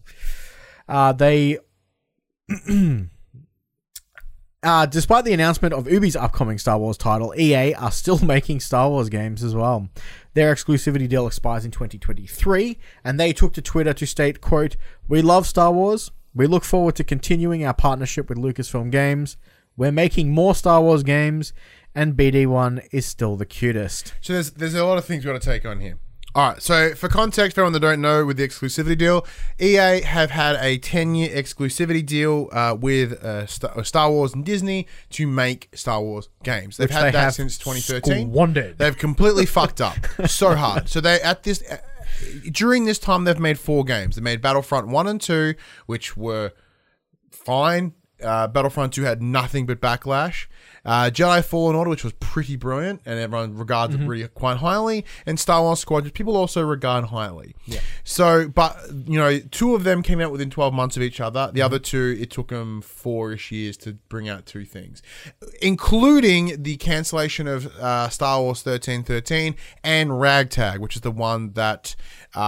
Despite the announcement of Ubi's upcoming Star Wars title, EA are still making Star Wars games as well. Their exclusivity deal expires in 2023, and they took to Twitter to state, quote, "We love Star Wars. We look forward to continuing our partnership with Lucasfilm Games. We're making more Star Wars games, and BD1 is still the cutest." So there's a lot of things we've got to take on here. All right, so for context, for everyone that don't know, with the exclusivity deal, EA have had a 10-year exclusivity deal with Star Wars and Disney to make Star Wars games. They've had that since 2013. Squandered. They've completely fucked up so hard. So during this time, they've made 4 games. They made Battlefront 1 and 2, which were fine. Battlefront 2 had nothing but backlash. Jedi Fallen Order, which was pretty brilliant, and everyone regards it really quite highly, and Star Wars Squadrons, people also regard highly. Yeah. So, but, 2 of them came out within 12 months of each other. The other 2, it took them 4-ish years to bring out 2 things, including the cancellation of Star Wars 1313 and Ragtag, which is the one that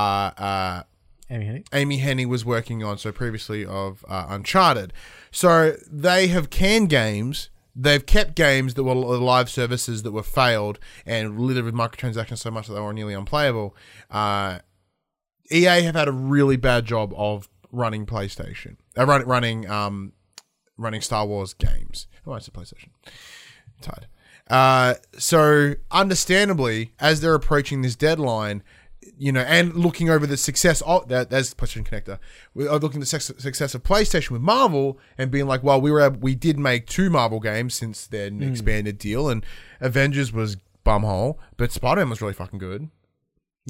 Amy Hennig was working on, so previously of Uncharted. So they have canned games. They've kept games that were live services that were failed and littered with microtransactions so much that they were nearly unplayable. EA have had a really bad job of running PlayStation, running Star Wars games. Oh, it's a PlayStation. Tired. So understandably, as they're approaching this deadline, and looking over the success of that, there's the PlayStation Connector. We are looking at the success of PlayStation with Marvel and being like, well, we did make 2 Marvel games since their expanded deal, and Avengers was bumhole, but Spider-Man was really fucking good. Yeah.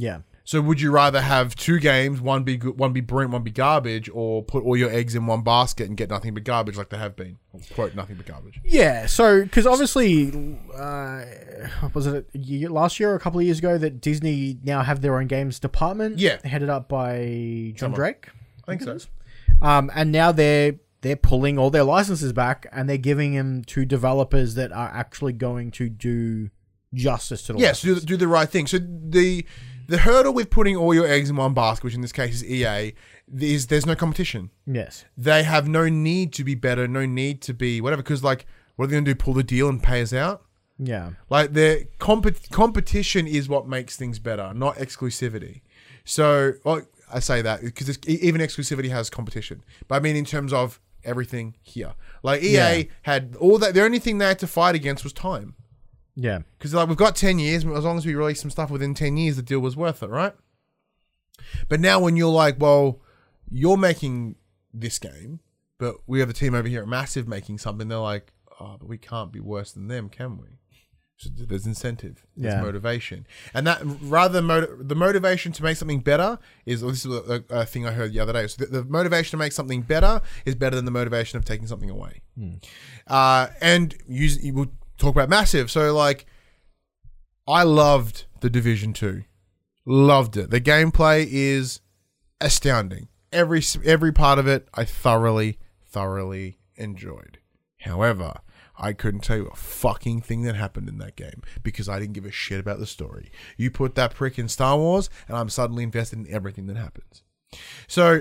So would you rather have two games, one be good, one be brilliant, one be garbage, or put all your eggs in one basket and get nothing but garbage like they have been? Quote, nothing but garbage. Yeah, so because obviously, was it last year or a couple of years ago that Disney now have their own games department? Yeah. Headed up by John Drake. I think so. And now they're pulling all their licenses back and they're giving them to developers that are actually going to do justice to the Yes, do the right thing. So the hurdle with putting all your eggs in one basket, which in this case is EA, is there's no competition. Yes. They have no need to be better, no need to be whatever, because like, what are they going to do, pull the deal and pay us out? Yeah. Like, the competition is what makes things better, not exclusivity. So, well, I say that because even exclusivity has competition. But I mean in terms of everything here. Like, EA had all that, the only thing they had to fight against was time. Yeah. Because like, we've got 10 years, as long as we release some stuff within 10 years, the deal was worth it, right? But now when you're like, well, you're making this game, but we have a team over here at Massive making something, they're like, oh, but we can't be worse than them, can we? So there's incentive, there's motivation. And that, rather than the motivation to make something better is, this is a thing I heard the other day, so the motivation to make something better is better than the motivation of taking something away. And we'll talk about Massive. So like, I loved The Division 2. Loved it. The gameplay is astounding. Every part of it I thoroughly enjoyed. However, I couldn't tell you a fucking thing that happened in that game because I didn't give a shit about the story. You put that prick in Star Wars and I'm suddenly invested in everything that happens. So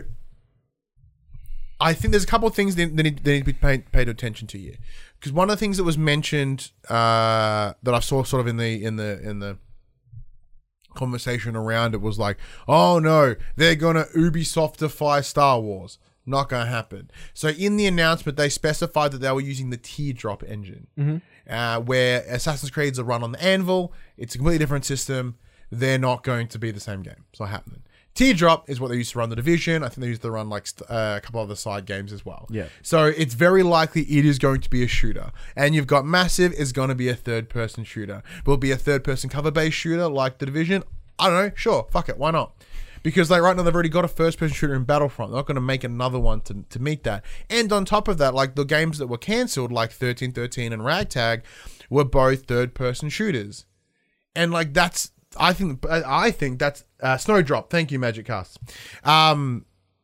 I think there's a couple of things that need to be paid attention to here. Because one of the things that was mentioned that I saw sort of in the conversation around it was like, oh no, they're gonna Ubisoftify Star Wars. Not gonna happen. So in the announcement, they specified that they were using the Teardrop engine, where Assassin's Creed's are run on the Anvil. It's a completely different system. They're not going to be the same game. It's not happening. Teardrop is what they used to run the Division. I think they used to run like a couple other side games as well. Yeah. So it's very likely it is going to be a shooter. And you've got Massive is going to be a third-person shooter. Will it be a third-person cover-based shooter like the Division? I don't know. Sure. Fuck it. Why not? Because like right now they've already got a first-person shooter in Battlefront. They're not going to make another one to meet that. And on top of that, like the games that were cancelled, like 1313 and Ragtag, were both third-person shooters. And like that's... I think that's Snowdrop. Thank you, Magic Cast. So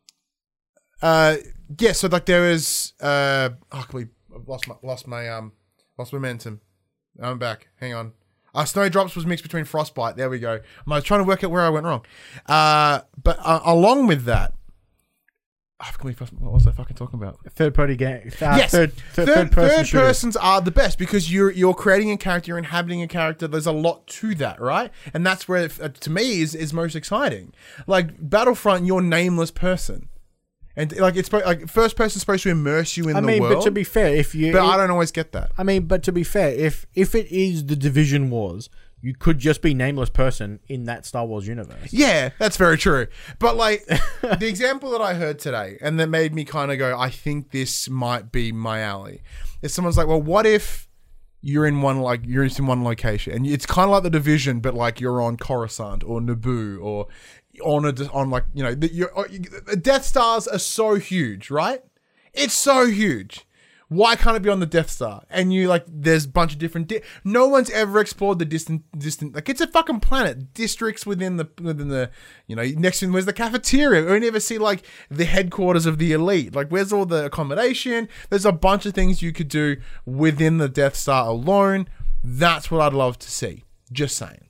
like there is I've lost momentum. I'm back. Hang on. Snowdrops was mixed between Frostbite. There we go. I was trying to work out where I went wrong. But along with that, what was I fucking talking about? Third-party game. Yes, third persons are the best because you're creating a character, you're inhabiting a character. There's a lot to that, right? And that's where, to me, is most exciting. Like Battlefront, you're nameless person, and like it's like first person supposed to immerse you in the world. But to be fair, I don't always get that. But to be fair, if it is the Division Wars, you could just be nameless person in that Star Wars universe. Yeah, that's very true. But like the example that I heard today and that made me kind of go, I think this might be my alley. Is someone's like, well, what if you're in one location and it's kind of like the Division, but like you're on Coruscant or Naboo or on like, you know, the Death Stars are so huge, right? It's so huge. Why can't it be on the Death Star? And you like, there's a bunch of different. No one's ever explored the distant. Like it's a fucking planet. Districts within the. You know, next to where's the cafeteria? We never see like the headquarters of the elite. Like where's all the accommodation? There's a bunch of things you could do within the Death Star alone. That's what I'd love to see. Just saying.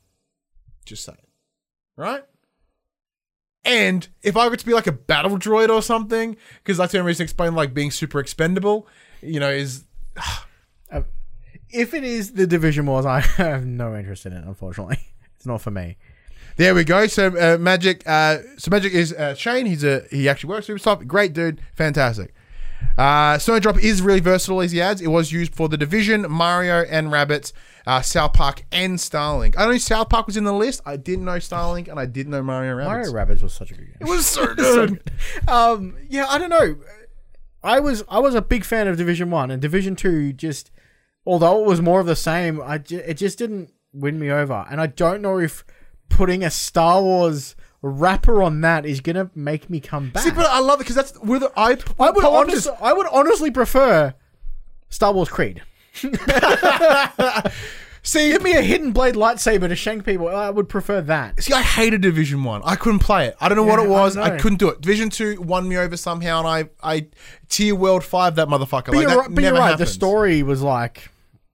Right? And if I were to be like a battle droid or something, because that's the only reason to explain like being super expendable. You know, is if it is the Division Wars, I have no interest in it. Unfortunately, it's not for me. There we go. So Magic is Shane. He actually works for Ubisoft. Great dude, fantastic. Snowdrop is really versatile, as he adds. It was used for the Division, Mario and Rabbids, South Park, and Starlink. I know South Park was in the list. I didn't know Starlink, and I didn't know Mario and Rabbids. Mario Rabbids was such a good game. It was so good. Yeah, I don't know. I was a big fan of Division 1, and Division 2 just, although it was more of the same, it just didn't win me over. And I don't know if putting a Star Wars wrapper on that is gonna make me come back. See, but I love it because that's with I would honestly prefer Star Wars Creed. See, Give me a hidden blade lightsaber to shank people. I would prefer that. See, I hated Division 1. I couldn't play it. I don't know what it was. I I know. couldn't do it. Division 2 won me over somehow, and I tier world 5 that motherfucker. But Like, you're, that right, but never you're right. happens. The story was like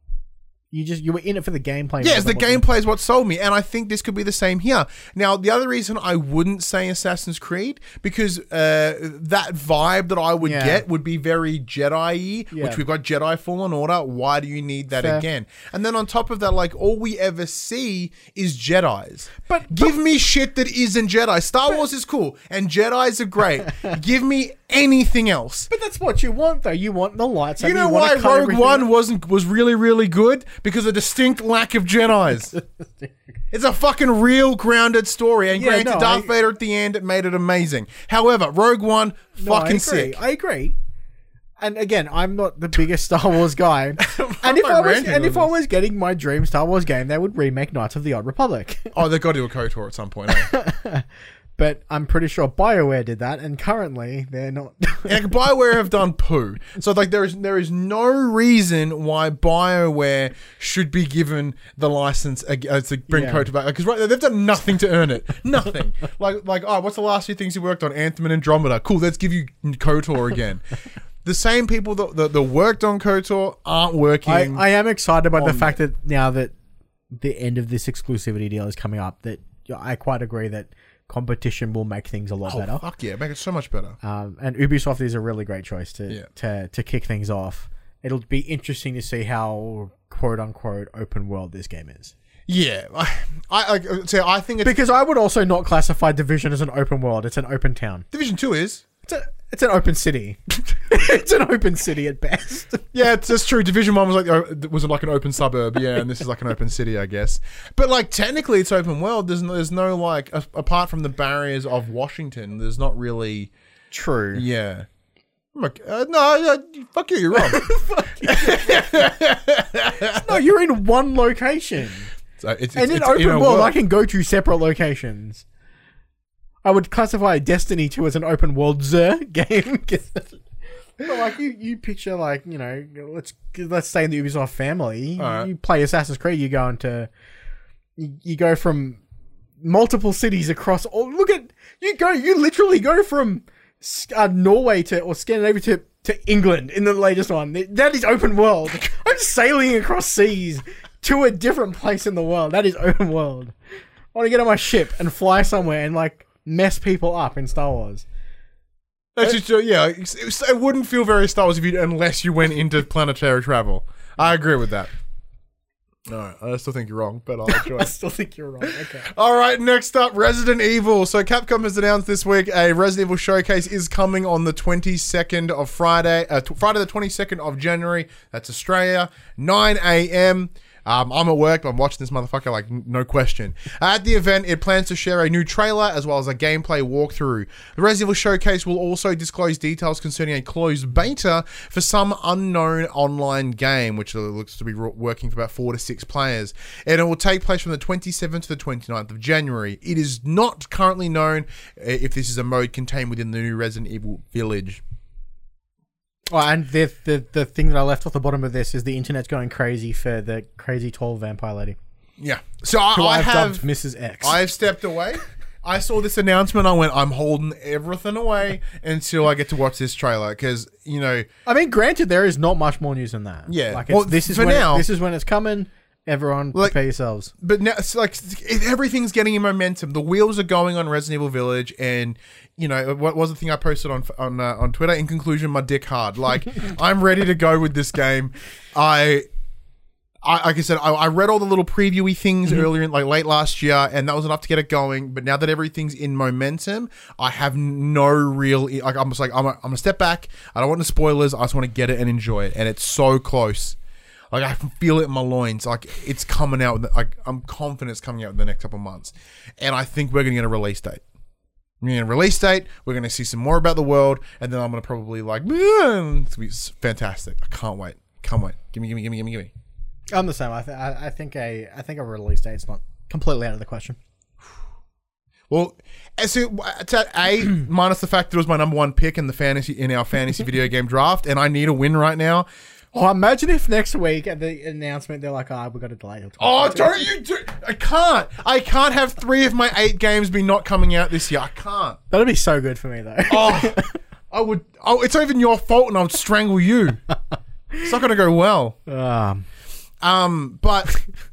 you were in it for the gameplay. Yes, the gameplay is what sold me, and I think this could be the same here. Now, the other reason I wouldn't say Assassin's Creed, because that vibe that I would get would be very Jedi-y, which we've got Jedi Fallen Order. Why do you need that again? And then on top of that, like, all we ever see is Jedis. But give me shit that isn't Jedi. Star Wars is cool, and Jedis are great. Give me anything else. But that's what you want, though. You want the lightsaber. You know why Rogue One was really, really good? Because of a distinct lack of Jedis. It's a fucking real grounded story, and granted, Darth Vader at the end, it made it amazing. However, Rogue One, fucking sick. I agree. And again, I'm not the biggest Star Wars guy. and if I was getting my dream Star Wars game, they would remake Knights of the Old Republic. Oh, they've got to do a KOTOR at some point. Eh? But I'm pretty sure BioWare did that, and currently they're not. And BioWare have done poo. So like there is no reason why BioWare should be given the license to bring KOTOR back, because right, they've done nothing to earn it. Nothing. like oh, what's the last few things you worked on? Anthem and Andromeda. Cool, let's give you KOTOR again. The same people that worked on KOTOR aren't working. I am excited by the fact that now that the end of this exclusivity deal is coming up, that I quite agree that competition will make things a lot better. Fuck yeah, make it so much better. And Ubisoft is a really great choice to kick things off. It'll be interesting to see how quote unquote open world this game is. Yeah, I think it's because I would also not classify Division as an open world. It's an open town. Division 2 is. It's an open city. It's an open city at best. Yeah, that's true. Division 1 was like an open suburb, and this is like an open city, I guess. But like technically, it's open world. There's no like apart from the barriers of Washington. There's not really true. Yeah. No, fuck you. You're wrong. No, you're in one location. So it's in open world, I can go to separate locations. I would classify Destiny 2 as an open world game. But like you picture, like, you know, let's stay in the Ubisoft family. You play Assassin's Creed, you go from multiple cities across. You literally go from Norway or Scandinavia to England in the latest one. That is open world. I'm sailing across seas to a different place in the world. That is open world. I want to get on my ship and fly somewhere and like mess people up in Star Wars. Actually, yeah, it wouldn't feel very Star Wars unless you went into planetary travel. I agree with that. All right, I still think you're wrong, but I'll enjoy it. I still think you're wrong. Okay. All right, next up, Resident Evil. So Capcom has announced this week a Resident Evil showcase is coming on the 22nd of Friday the 22nd of January. That's Australia, 9 a.m. I'm at work, but I'm watching this motherfucker like no question. At the event, it plans to share a new trailer as well as a gameplay walkthrough. The Resident Evil showcase will also disclose details concerning a closed beta for some unknown online game, which looks to be working for about 4 to 6 players. And it will take place from the 27th to the 29th of January. It is not currently known if this is a mode contained within the new Resident Evil Village. Oh, and the thing that I left off the bottom of this is the internet's going crazy for the crazy tall vampire lady. Yeah. So I have dubbed Mrs. X. I have stepped away. I saw this announcement. I went, I'm holding everything away until I get to watch this trailer because, you know. I mean, granted, there is not much more news than that. Yeah. Like, this is when it's coming. Everyone, prepare yourselves. But now, it's like everything's getting in momentum. The wheels are going on Resident Evil Village, and you know what was the thing I posted on Twitter? In conclusion, my dick hard. Like I'm ready to go with this game. I like I said, I read all the little previewy things earlier, late last year, and that was enough to get it going. But now that everything's in momentum, I have no real I'm just like I'm gonna step back. I don't want the spoilers. I just want to get it and enjoy it, and it's so close. Like, I can feel it in my loins. Like, it's coming out. I'm confident it's coming out in the next couple of months. And I think we're going to get a release date. We're going to get a release date. We're going to see some more about the world. And then I'm going to probably it's going to be fantastic. I can't wait. Can't wait. Give me. I'm the same. I think a release date's not completely out of the question. Well, it's at A, minus the fact that it was my number one pick in our fantasy video game draft, and I need a win right now. Oh, imagine if next week at the announcement they're like, we've got to delay till 2022. Oh, don't you do... I can't have 3 of my 8 games be not coming out this year. I can't. That'd be so good for me, though. Oh, I would... Oh, it's not even your fault and I would strangle you. It's not going to go well. But...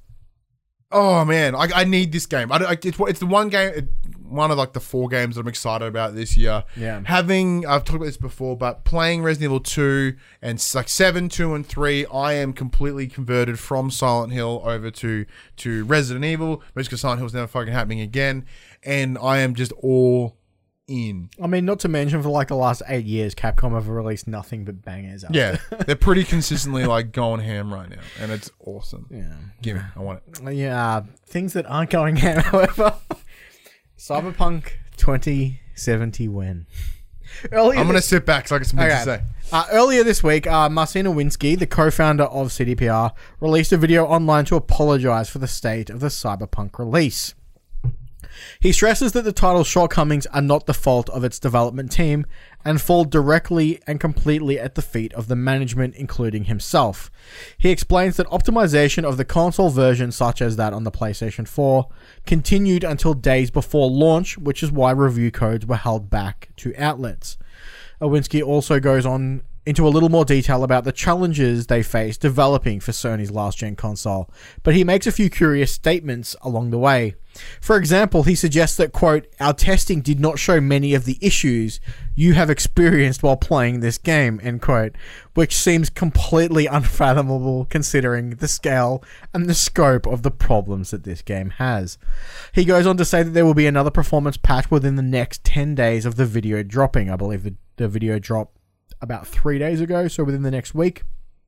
Oh, man. I need this game. It's the one game... One of like the 4 games that I'm excited about this year. Yeah. I've talked about this before, but playing Resident Evil 2 and like 7, 2, and 3, I am completely converted from Silent Hill over to Resident Evil. Because Silent Hill's never fucking happening again. And I am just all in. I mean, not to mention for like the last 8 years, Capcom have released nothing but bangers. Yeah. They're pretty consistently like going ham right now. And it's awesome. Yeah. Give me. I want it. Yeah. Things that aren't going ham, however. Cyberpunk 2070 when? I'm going to sit back so I got something to say. Earlier this week, Marcin Nowinski, the co-founder of CDPR, released a video online to apologize for the state of the Cyberpunk release. He stresses that the title's shortcomings are not the fault of its development team and fall directly and completely at the feet of the management, including himself. He explains that optimization of the console version, such as that on the PlayStation 4, continued until days before launch, which is why review codes were held back to outlets. Nowinski also goes on into a little more detail about the challenges they faced developing for Sony's last-gen console, but he makes a few curious statements along the way. For example, he suggests that, quote, our testing did not show many of the issues you have experienced while playing this game, end quote, which seems completely unfathomable considering the scale and the scope of the problems that this game has. He goes on to say that there will be another performance patch within the next 10 days of the video dropping. I believe the video dropped about 3 days ago, so within the next week,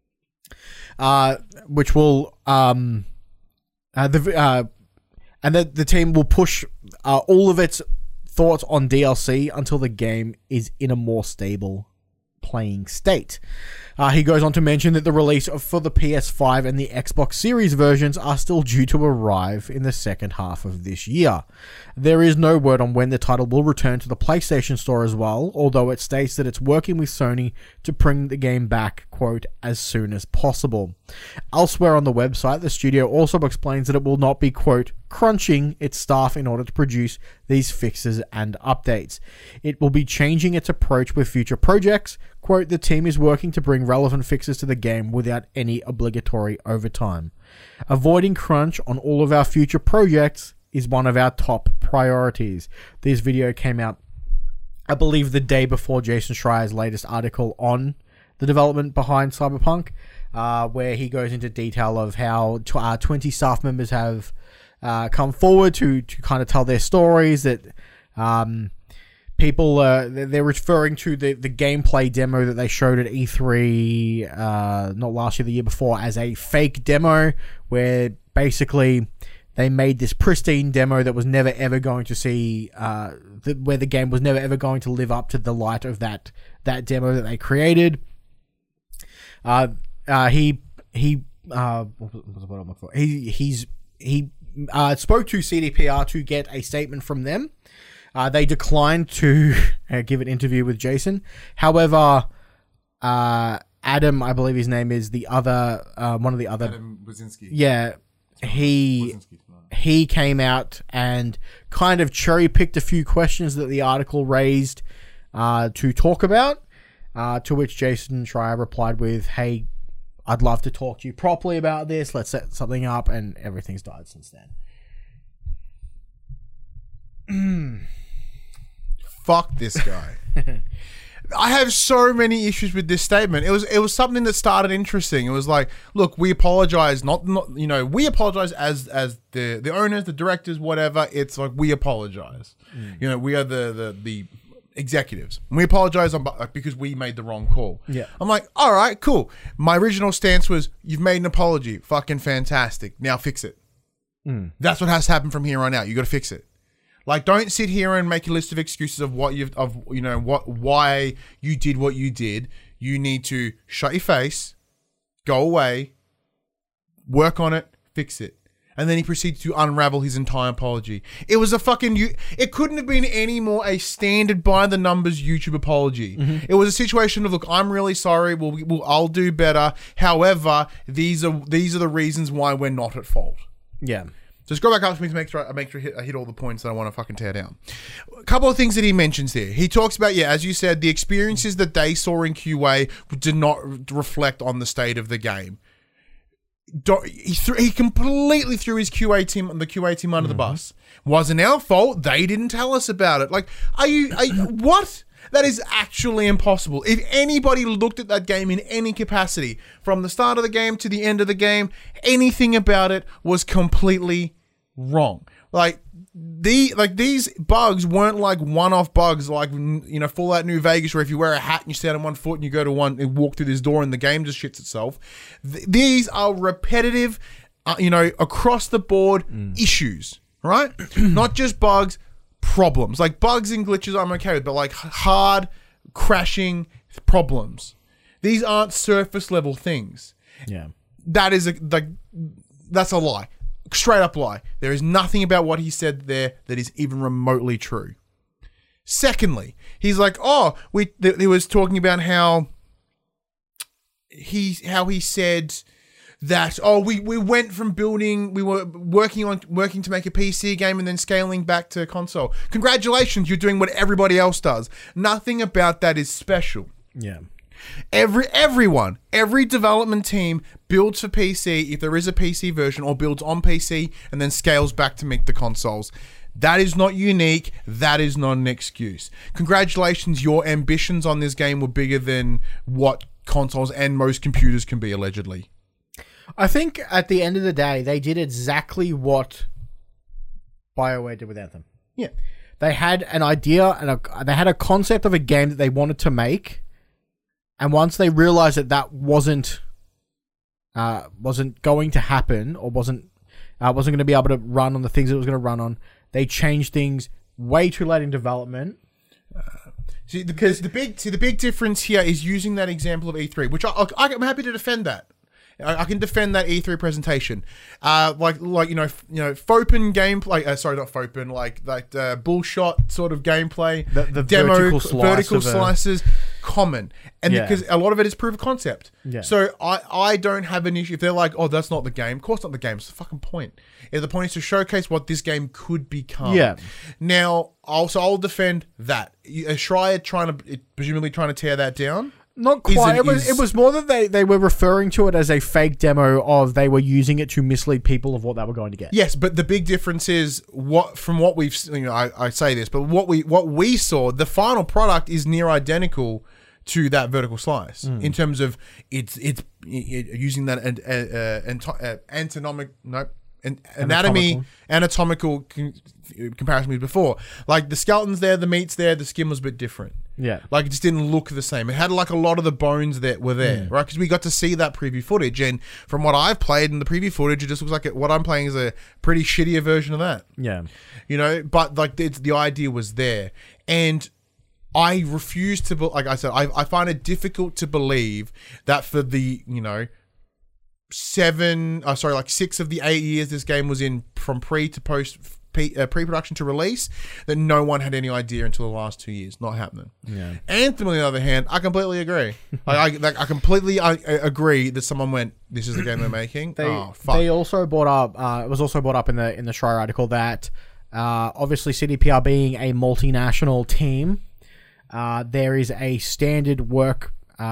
which will and that the team will push all of its thoughts on DLC until the game is in a more stable playing state. He goes on to mention that the release for the PS5 and the Xbox Series versions are still due to arrive in the second half of this year. There is no word on when the title will return to the PlayStation Store as well, although it states that it's working with Sony to bring the game back, quote, as soon as possible. Elsewhere on the website, the studio also explains that it will not be, quote, crunching its staff in order to produce these fixes and updates. It will be changing its approach with future projects. Quote, the team is working to bring relevant fixes to the game without any obligatory overtime. Avoiding crunch on all of our future projects is one of our top priorities. This video came out, I believe, the day before Jason Schreier's latest article on the development behind Cyberpunk, where he goes into detail of how 20 staff members have come forward to kind of tell their stories, that people, they're referring to the gameplay demo that they showed at E3, not last year, the year before, as a fake demo, where basically they made this pristine demo that was never ever going to see, where the game was never ever going to live up to the light of that demo that they created. What was what I'm looking for? He spoke to CDPR to get a statement from them. They declined to give an interview with Jason. However, Adam, I believe his name is, the other one of the other. Adam Wazinski. Yeah, he came out and kind of cherry picked a few questions that the article raised to talk about. To which Jason Schreier replied with, "Hey, I'd love to talk to you properly about this. Let's set something up," and everything's died since then. Fuck this guy. I have so many issues with this statement. It was something that started interesting. It was like, look, we apologize, not we apologize as the owners, the directors, whatever. It's like, we apologize. We are the executives. We apologize because we made the wrong call. Yeah. I'm like, all right, cool. My original stance was, you've made an apology. Fucking fantastic. Now fix it. That's what has to happen from here on out. You got to fix it. Like, don't sit here and make a list of excuses of why you did what you did. You need to shut your face, go away, work on it, fix it. And then he proceeds to unravel his entire apology. It was a fucking... It couldn't have been any more a standard by the numbers YouTube apology. It was a situation of, look, I'm really sorry. I'll do better. However, these are the reasons why we're not at fault. Yeah. Just go back up to me to make sure I hit all the points that I want to fucking tear down. A couple of things that he mentions there. He talks about, as you said, the experiences that they saw in QA did not reflect on the state of the game. He completely threw his QA team under the bus. Wasn't our fault. They didn't tell us about it. Like, are you what? That is actually impossible. If anybody looked at that game in any capacity, from the start of the game to the end of the game, anything about it was completely wrong. Like these bugs weren't like one-off bugs, like, you know, Fallout New Vegas, where if you wear a hat and you stand on one foot and you go to one and walk through this door and the game just shits itself. These are repetitive, across the board issues, right? Not just bugs, problems. Like bugs and glitches I'm okay with, but like hard crashing problems. These aren't surface level things. Yeah. That's a lie. Straight up lie. There is nothing about what he said there that is even remotely true. Secondly, he's like, he was talking about how he said that, we went from we were working to make a PC game and then scaling back to console. Congratulations, you're doing what everybody else does. Nothing about that is special. Yeah. Every development team builds for PC if there is a PC version, or builds on PC and then scales back to meet the consoles. That is not unique. That is not an excuse. Congratulations, your ambitions on this game were bigger than what consoles and most computers can be, allegedly. I think at the end of the day, they did exactly what BioWare did with Anthem. Yeah. They had an idea and they had a concept of a game that they wanted to make. And once they realized that wasn't going to happen, or wasn't going to be able to run on the things it was going to run on, they changed things way too late in development. The big difference here is using that example of E3, which I'm happy to defend that. I can defend that E3 presentation, Fopen gameplay. Sorry, not Fopen. Like bullshot sort of gameplay. The demo vertical slices, common, and because a lot of it is proof of concept. Yeah. So I don't have an issue if they're like, oh, that's not the game. Of course, not the game. It's the fucking point. The point is to showcase what this game could become. Yeah. Now, I'll defend that. Schreier presumably trying to tear that down. Not quite. It was more that they were referring to it as a fake demo of they were using it to mislead people of what they were going to get. Yes, but the big difference is what we've seen, I say this, but what we saw, the final product is near identical to that vertical slice in terms of it's using that anatomical comparison with before. Like the skeleton's there, the meat's there, the skin was a bit different. Yeah. Like it just didn't look the same. It had like a lot of the bones that were there, right? Because we got to see that preview footage, and from what I've played in the preview footage, it just looks like what I'm playing is a pretty shittier version of that. Yeah. But like the idea was there, and I refuse to, like I said, I find it difficult to believe that for the 6 of the 8 years this game was in, from pre-production to release, that no one had any idea until the last 2 years. Not happening. Yeah. Anthem, on the other hand, I completely agree. I completely agree that someone went, "This is the game they're making." They also brought up. It was also brought up in the Schreier article that obviously CDPR being a multinational team, there is a standard work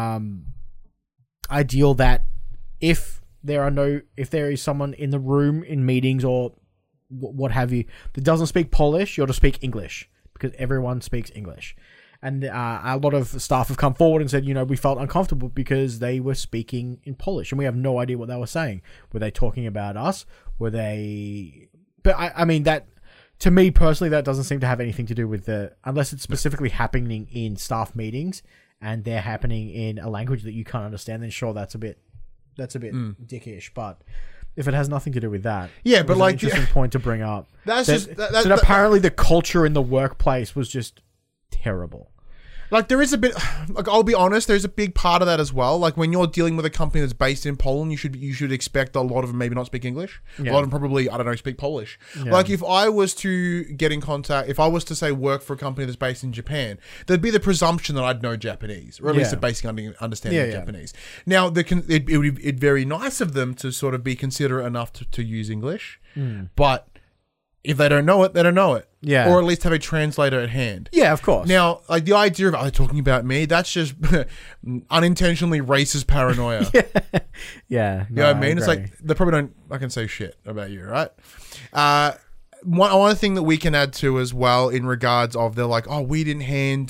ideal that if there is someone in the room in meetings or what have you that doesn't speak Polish, you're to speak English, because everyone speaks English. And a lot of staff have come forward and said, we felt uncomfortable because they were speaking in Polish and we have no idea what they were saying. Were they talking about us? Were they... But I mean, that, to me personally, that doesn't seem to have anything to do with unless it's specifically happening in staff meetings and they're happening in a language that you can't understand, then sure, that's a bit dickish. But if it has nothing to do with that, but an interesting point to bring up. That apparently the culture in the workplace was just terrible. Like there is a bit, like I'll be honest, there's a big part of that as well. Like when you're dealing with a company that's based in Poland, you should expect a lot of them maybe not speak English. Yeah. A lot of them probably, I don't know, speak Polish. Yeah. Like if I was to get in contact, if I was to say work for a company that's based in Japan, there'd be the presumption that I'd know Japanese, or at least Yeah. a basic understanding of Yeah. Japanese. Now, it would be very nice of them to sort of be considerate enough to use English, but if they don't know it, they don't know it. Yeah. Or at least have a translator at hand. Yeah, of course. Now, like the idea of they're talking about me, that's just unintentionally racist paranoia. yeah. You know what I mean? It's like they probably don't fucking say shit about you, right? One thing that we can add to as well in regards of they're like, oh, we didn't hand,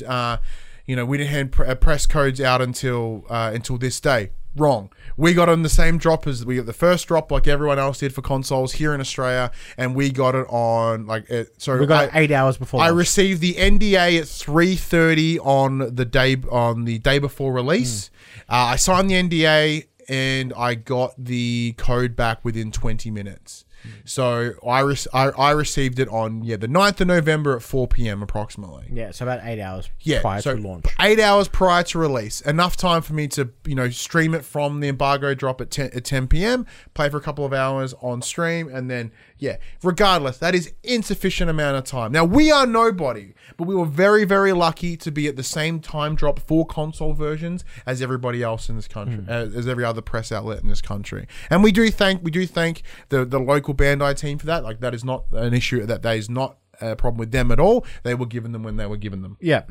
press codes out until this day. Wrong. We got on the same drop as we got the first drop, like everyone else did for consoles here in Australia, and we got it on So we got it 8 hours before. I launch. received the NDA at 3:30 on the day before release. I signed the NDA and I got the code back within 20 minutes. So I received it on the 9th of November at 4 p.m. approximately. Yeah, so about 8 hours Yeah, prior so to launch. 8 hours prior to release. Enough time for me to, stream it from the embargo drop at 10 p.m., play for a couple of hours on stream, and then, regardless, that is insufficient amount of time. Now, we are nobody, but we were very, very lucky to be at the same time drop for console versions as everybody else in this country, as every other press outlet in this country. And we do thank the local Bandai team for that. Like, that is not an issue, that is not a problem with them at all. They were given them when they were given them. Yeah.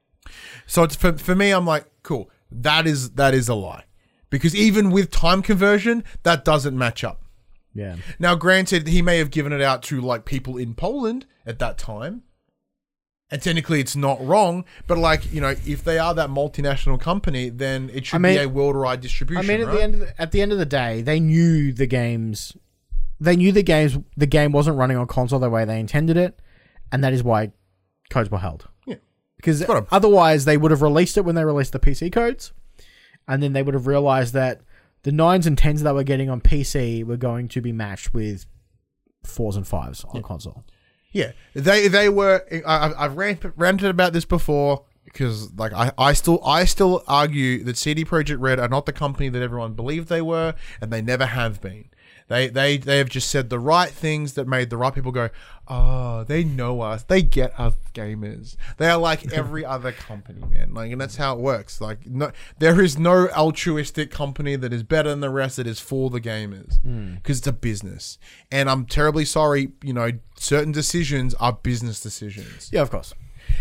So it's, for me, I'm like, cool. That is a lie, because even with time conversion, that doesn't match up. Yeah. Now, granted, he may have given it out to like people in Poland at that time, and technically it's not wrong. But like, if they are that multinational company, then it should be a worldwide distribution. I mean, right? at the end of the day, they knew the games. They knew the game wasn't running on console the way they intended it, and that is why codes were held. Yeah. Because otherwise, they would have released it when they released the PC codes, and then they would have realized that the 9s and 10s that we're getting on PC were going to be matched with 4s and 5s on console. Yeah, they were. I've ranted about this before, because like I still argue that CD Projekt Red are not the company that everyone believed they were, and they never have been. They have just said the right things that made the right people go, oh, they know us. They get us gamers. They are like every other company, man. Like, and that's how it works. Like, no, there is no altruistic company that is better than the rest that is for the gamers, because it's a business. And I'm terribly sorry, certain decisions are business decisions. Yeah, of course.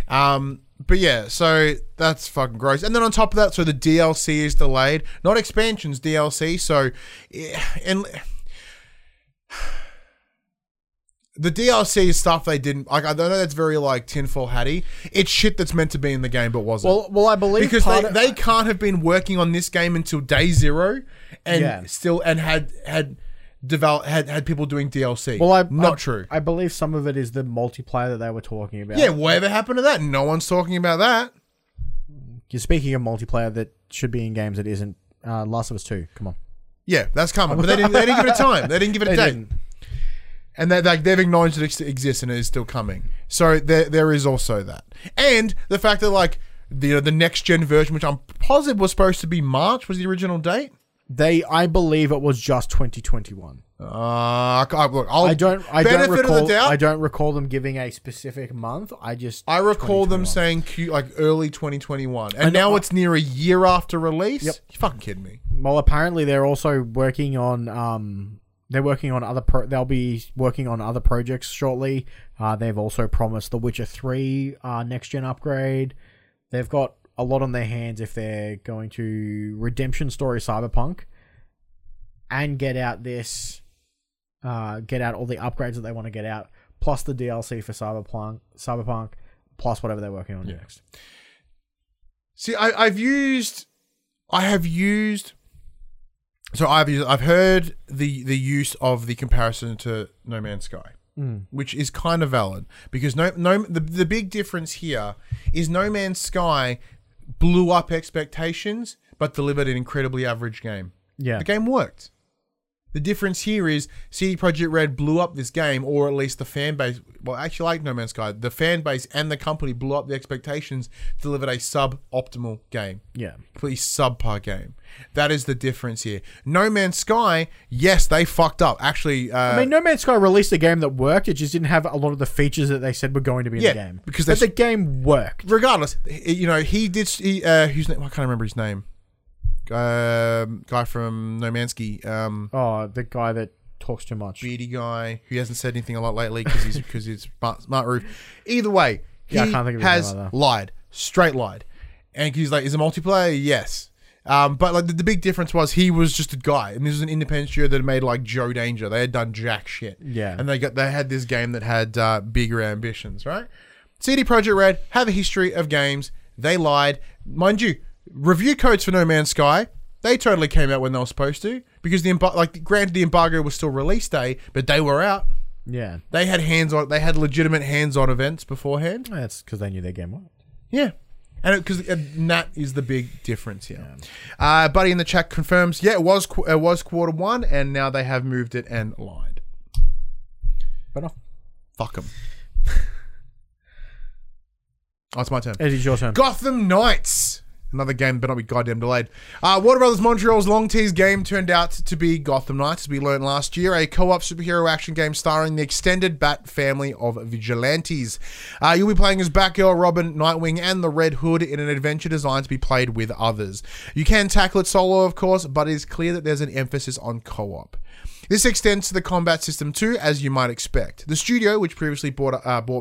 But yeah, so that's fucking gross. And then on top of that, so the DLC is delayed, not expansions, DLC. So, and the DLC is stuff they didn't like. I know that's very like tinfoil hatty. It's shit that's meant to be in the game but wasn't. Well, I believe because they can't have been working on this game until day zero, and had people doing DLC. Well, not true. I believe some of it is the multiplayer that they were talking about. Yeah, whatever happened to that? No one's talking about that. You're speaking of multiplayer that should be in games that isn't. Last of Us 2. Come on. Yeah, that's coming. But they didn't give it a time. They didn't give it a date. And they've acknowledged it exists and it is still coming. So there is also that. And the fact that like the next gen version, which I'm positive was supposed to be March, was the original date. I believe it was just 2021. Look, I don't recall. Of the doubt, I don't recall them giving a specific month. I recall them saying early 2021, and now it's near a year after release. Yep. You fucking kidding me? Well, apparently they're also working on. They're working on other. They'll be working on other projects shortly. They've also promised The Witcher 3 next gen upgrade. They've got a lot on their hands if they're going to Redemption Story Cyberpunk and get out all the upgrades that they want to get out, plus the DLC for Cyberpunk, plus whatever they're working on next. See, I've heard the use of the comparison to No Man's Sky, which is kind of valid, because the big difference here is No Man's Sky blew up expectations but delivered an incredibly average game. Yeah. The game worked. The difference here is CD Projekt Red blew up this game, or at least the fan base. Well, actually, like No Man's Sky, the fan base and the company blew up the expectations, delivered a sub-optimal game. Yeah. Completely subpar game. That is the difference here. No Man's Sky, yes, they fucked up. Actually, I mean, No Man's Sky released a game that worked. It just didn't have a lot of the features that they said were going to be in the game. Because but the game worked. Regardless, you know, he did. Whose name? I can't remember his name. Guy from No Man's Sky. The guy that talks too much. Beardy guy who hasn't said anything a lot lately because he's smart roof. Either way, he I can't think of his has name either. lied, straight lied, and he's like, "Is it multiplayer?" Yes. But like the big difference was he was just a guy, and this was an independent studio that made like Joe Danger. They had done jack shit, Yeah. and they had this game that had bigger ambitions, right? CD Projekt Red have a history of games. They lied, mind you. Review codes for No Man's Sky, they totally came out when they were supposed to, because granted the embargo was still release day, but they were out. Yeah. They had legitimate hands-on events beforehand. That's because they knew their game worked. Yeah. And that is the big difference here. Buddy in the chat confirms, yeah, it was quarter one, and now they have moved it and lied. But no. Fuck them. Oh, it's my turn. It is your turn. Gotham Knights. Another game better not be goddamn delayed. Warner Brothers Montreal's long-teased game turned out to be Gotham Knights, as we learned last year, a co-op superhero action game starring the extended Bat family of vigilantes. You'll be playing as Batgirl, Robin, Nightwing, and the Red Hood in an adventure designed to be played with others. You can tackle it solo, of course, but it is clear that there's an emphasis on co-op. This extends to the combat system too, as you might expect. The studio, which previously brought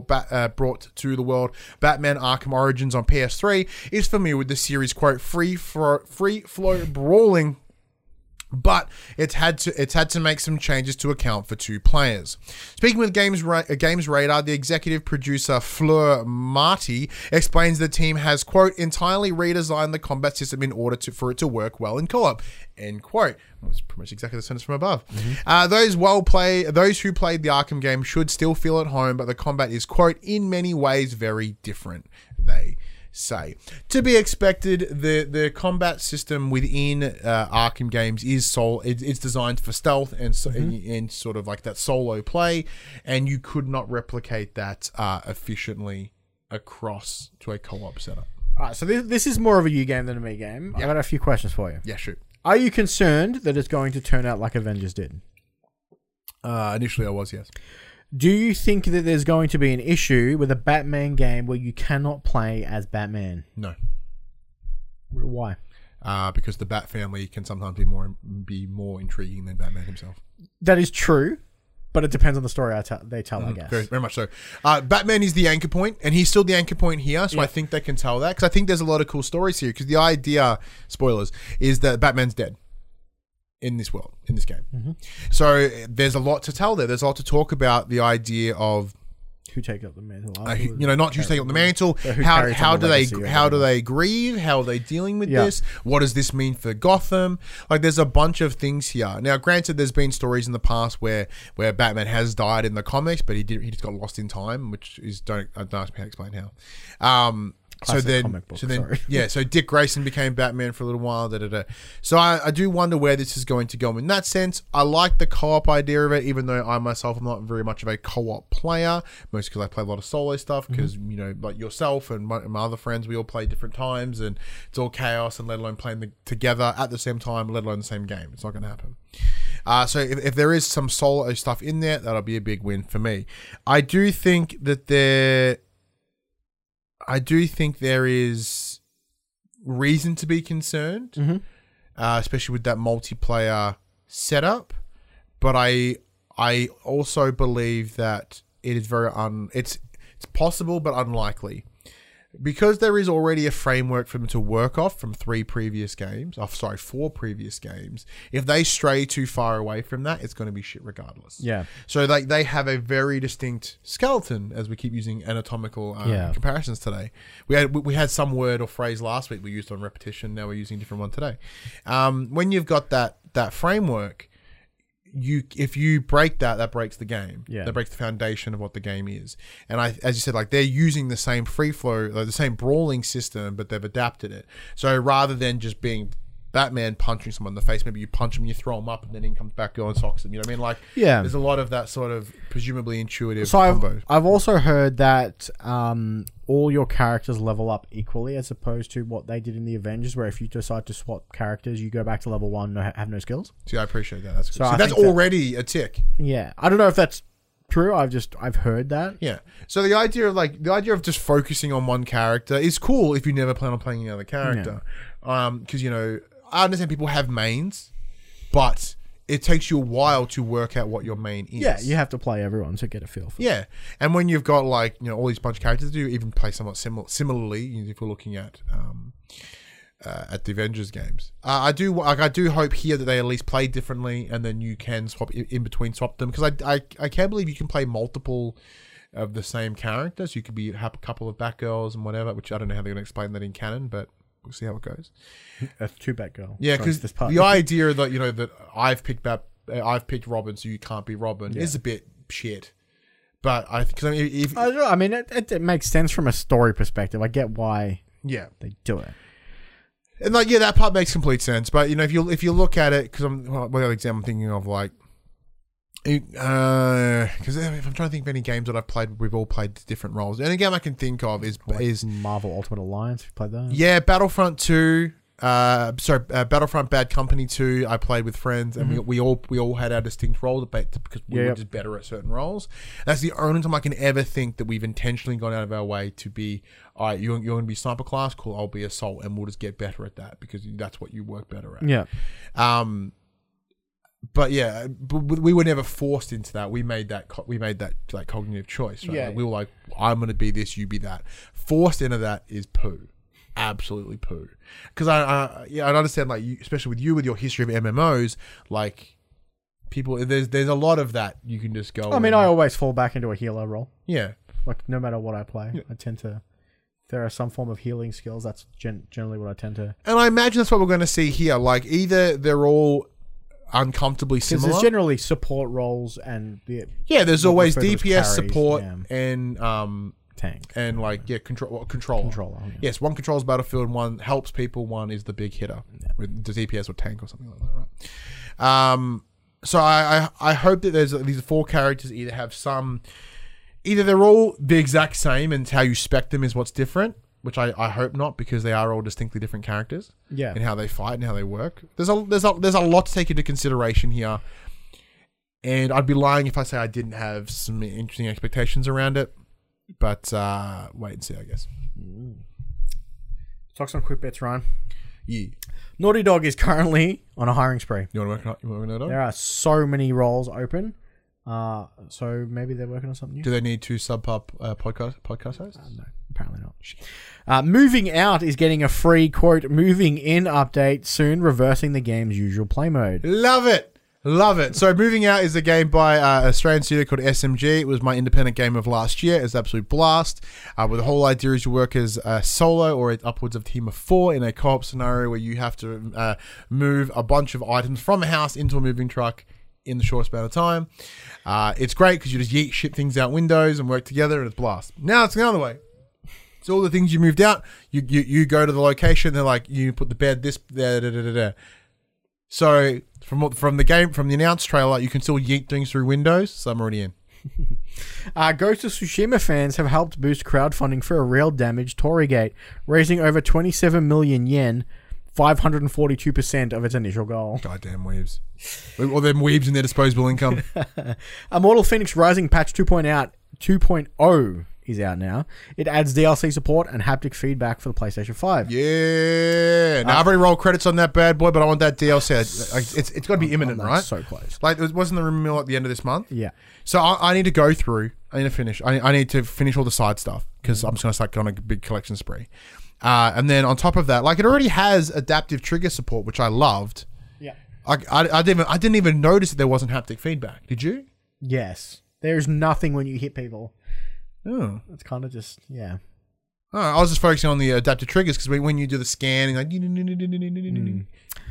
to the world Batman Arkham Origins on PS3, is familiar with the series' quote free flow brawling, but it's had to make some changes to account for 2 players. Speaking with Games Radar, the executive producer Fleur Marty explains the team has, quote, entirely redesigned the combat system in order for it to work well in co-op, end quote. That's pretty much exactly the sentence from above. Mm-hmm. Those who played the Arkham game should still feel at home, but the combat is, quote, in many ways very different, they say. To be expected, the combat system within Arkham games is it's designed for stealth and sort of like that solo play, and you could not replicate that efficiently across to a co-op setup. All right, so this is more of a you game than a me game. Yeah. I got a few questions for you. Yeah, shoot. Are you concerned that it's going to turn out like Avengers did? Initially, I was, yes. Do you think that there's going to be an issue with a Batman game where you cannot play as Batman? No. Why? Because the Bat family can sometimes be more intriguing than Batman himself. That is true, but it depends on the story they tell, I guess. Very, very much so. Batman is the anchor point, and he's still the anchor point here, so I think they can tell that, because I think there's a lot of cool stories here, because the idea, spoilers, is that Batman's dead in this world, in this game. Mm-hmm. So there's a lot to tell there. There's a lot to talk about the idea of who take up the mantle. Not who's taking up the mantle. How do they grieve? How are they dealing with this? What does this mean for Gotham? Like, there's a bunch of things here. Now, granted, there's been stories in the past where Batman has died in the comics, but he just got lost in time, which is don't ask me how to explain how. So Dick Grayson became Batman for a little while. So I do wonder where this is going to go in that sense. I like the co-op idea of it, even though I myself am not very much of a co-op player, mostly because I play a lot of solo stuff, because, like yourself and my other friends, we all play different times, and it's all chaos, and let alone playing together at the same time, let alone the same game. It's not going to happen. So if there is some solo stuff in there, that'll be a big win for me. I do think there is reason to be concerned, especially with that multiplayer setup. But I also believe that it is it's possible but unlikely, because there is already a framework for them to work off from 4 previous games. If they stray too far away from that, it's going to be shit regardless. Yeah. So they have a very distinct skeleton, as we keep using anatomical comparisons today. We had some word or phrase last week we used on repetition. Now we're using a different one today. When you've got that framework, if you break that breaks the game. Yeah. That breaks the foundation of what the game is. And as you said, like, they're using the same free flow, the same brawling system, but they've adapted it. So rather than just being Batman punching someone in the face. Maybe you punch him, you throw him up, and then he comes back, go and socks him. You know what I mean? Like, Yeah. there's a lot of that sort of presumably intuitive So combos. I've also heard that all your characters level up equally, as opposed to what they did in the Avengers, where if you decide to swap characters, you go back to level 1, have no skills. See, I appreciate that. That's good. So See, I that's think that- already a tick. Yeah, I don't know if that's true. I've heard that. Yeah. So the idea of just focusing on one character is cool if you never plan on playing another character. Because, you know, I understand people have mains, but it takes you a while to work out what your main is. Yeah, you have to play everyone to get a feel for it. Yeah. And when you've got, like, you know, all these bunch of characters, you even play somewhat similarly, you know, if we're looking at the Avengers games. I do hope here that they at least play differently, and then you can swap them, because I can't believe you can play multiple of the same characters. You could have a couple of Batgirls and whatever, which I don't know how they're going to explain that in canon, but we'll see how it goes. A 2-bat girl. Yeah, because the idea that, you know, that I've picked Robin, so you can't be Robin is a bit shit. But I don't know, I mean, it makes sense from a story perspective. I get why yeah. they do it. And like, yeah, that part makes complete sense. But, you know, if you look at it, because what other example I'm thinking of, like, because if I'm trying to think of any games that I've played, we've all played different roles. The only game I can think of is Marvel Ultimate Alliance. You played that? Yeah, Battlefront 2. Battlefront Bad Company 2. I played with friends, and we all had our distinct roles because we were just better at certain roles. That's the only time I can ever think that we've intentionally gone out of our way to be, all right, you're going to be sniper class, cool. I'll be assault, and we'll just get better at that because that's what you work better at. Yeah. But yeah, we were never forced into that. We made that like cognitive choice. Right? Yeah. Like, we were like, I'm going to be this, you be that. Forced into that is poo. Absolutely poo. Because I understand, like, especially with your history of MMOs, like, people, there's a lot of that you can just go. I mean, I always fall back into a healer role. Yeah. Like, no matter what I play, I tend to. There are some form of healing skills. That's generally what I tend to. And I imagine that's what we're going to see here. Like, either they're all uncomfortably similar. Because there's generally support roles and there's always referred to DPS as carries, support and tank and like controller. Yeah. Yes, one controls battlefield, one helps people, one is the big hitter with the DPS or tank or something like that, right? So I hope that these 4 characters either they're all the exact same and how you spec them is what's different, which I hope not, because they are all distinctly different characters. Yeah. And how they fight and how they work. There's a lot to take into consideration here. And I'd be lying if I say I didn't have some interesting expectations around it. But wait and see, I guess. Talk some quick bits, Ryan. Yeah. Naughty Dog is currently on a hiring spree. You want to work on it? There are so many roles open. So maybe they're working on something new. Do they need 2 sub-pop podcast hosts? No, apparently not. Moving Out is getting a free, quote, moving in update soon, reversing the game's usual play mode. Love it. So Moving Out is a game by an Australian studio called SMG. It was my independent game of last year. It's an absolute blast. Where the whole idea is you work as a solo or upwards of a team of 4 in a co-op scenario where you have to move a bunch of items from a house into a moving truck in the shortest amount of time. It's great because you just yeet shit things out windows and work together, and it's blast. Now it's the other way. So all the things you moved out, you go to the location. They're like, you put the bed this there. So from the announced trailer, you can still yeet things through windows. So I'm already in. Ghost of Tsushima fans have helped boost crowdfunding for a real damaged Torigate, raising over 27 million yen, 542% of its initial goal. Goddamn weebs. All them weebs in their disposable income. Immortal Phoenix Rising patch 2.0 is out now. It adds DLC support and haptic feedback for the PlayStation 5. Yeah. Now, I've already rolled credits on that bad boy, but I want that DLC. It's got to be imminent, right? So close. Like, wasn't the rumor mill at the end of this month? Yeah. So I need to go through. I need to finish. I need to finish all the side stuff because I'm just going to start going on a big collection spree. And then on top of that, like, it already has adaptive trigger support, which I loved. Yeah. I didn't even notice that there wasn't haptic feedback. Did you? Yes. There's nothing when you hit people. Oh. It's kind of just, yeah. Oh, I was just focusing on the adaptive triggers because when you do the scan, and like,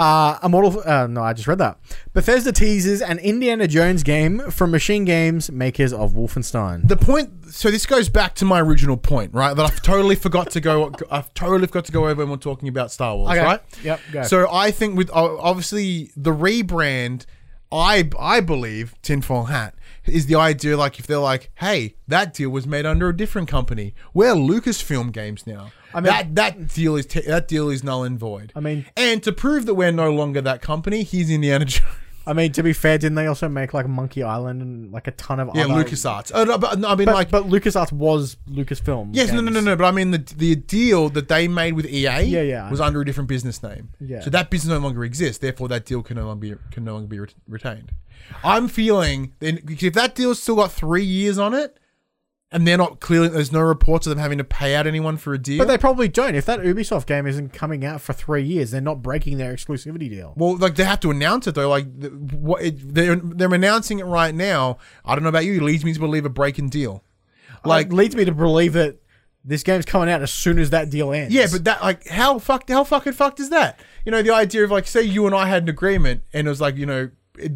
No, I just read that. Bethesda teases an Indiana Jones game from Machine Games, makers of Wolfenstein. The point. So this goes back to my original point, right? That I've totally forgot to go. I've totally forgot to go over when we're talking about Star Wars, Okay. right? Yep. Go. So I think with obviously the rebrand, I believe tinfoil hat is the idea. Like if they're like, hey, that deal was made under a different company. We're Lucasfilm Games now. I mean, that deal is null and void. I mean, and to prove that we're no longer that company, he's Indiana Jones. I mean, to be fair, didn't they also make like Monkey Island and like a ton of Yeah, other... LucasArts. Oh, no, but no, I mean, But LucasArts was Lucasfilm. Yes, games. no. But I mean, the deal that they made with EA Yeah. was under a different business name. Yeah. So that business no longer exists. Therefore, that deal can no longer be retained. I'm feeling then if that deal's still got 3 years on it, and they're not clearly there's no reports of them having to pay out anyone for a deal. But they probably don't. If that Ubisoft game isn't coming out for 3 years, they're not breaking their exclusivity deal. Well, like they have to announce it though. Like they're announcing it right now. I don't know about you. It leads me to believe a breaking deal. Like leads me to believe that this game's coming out as soon as that deal ends. Yeah, but that like how fucking fucked is that? You know, the idea of like say you and I had an agreement and it was like, you know,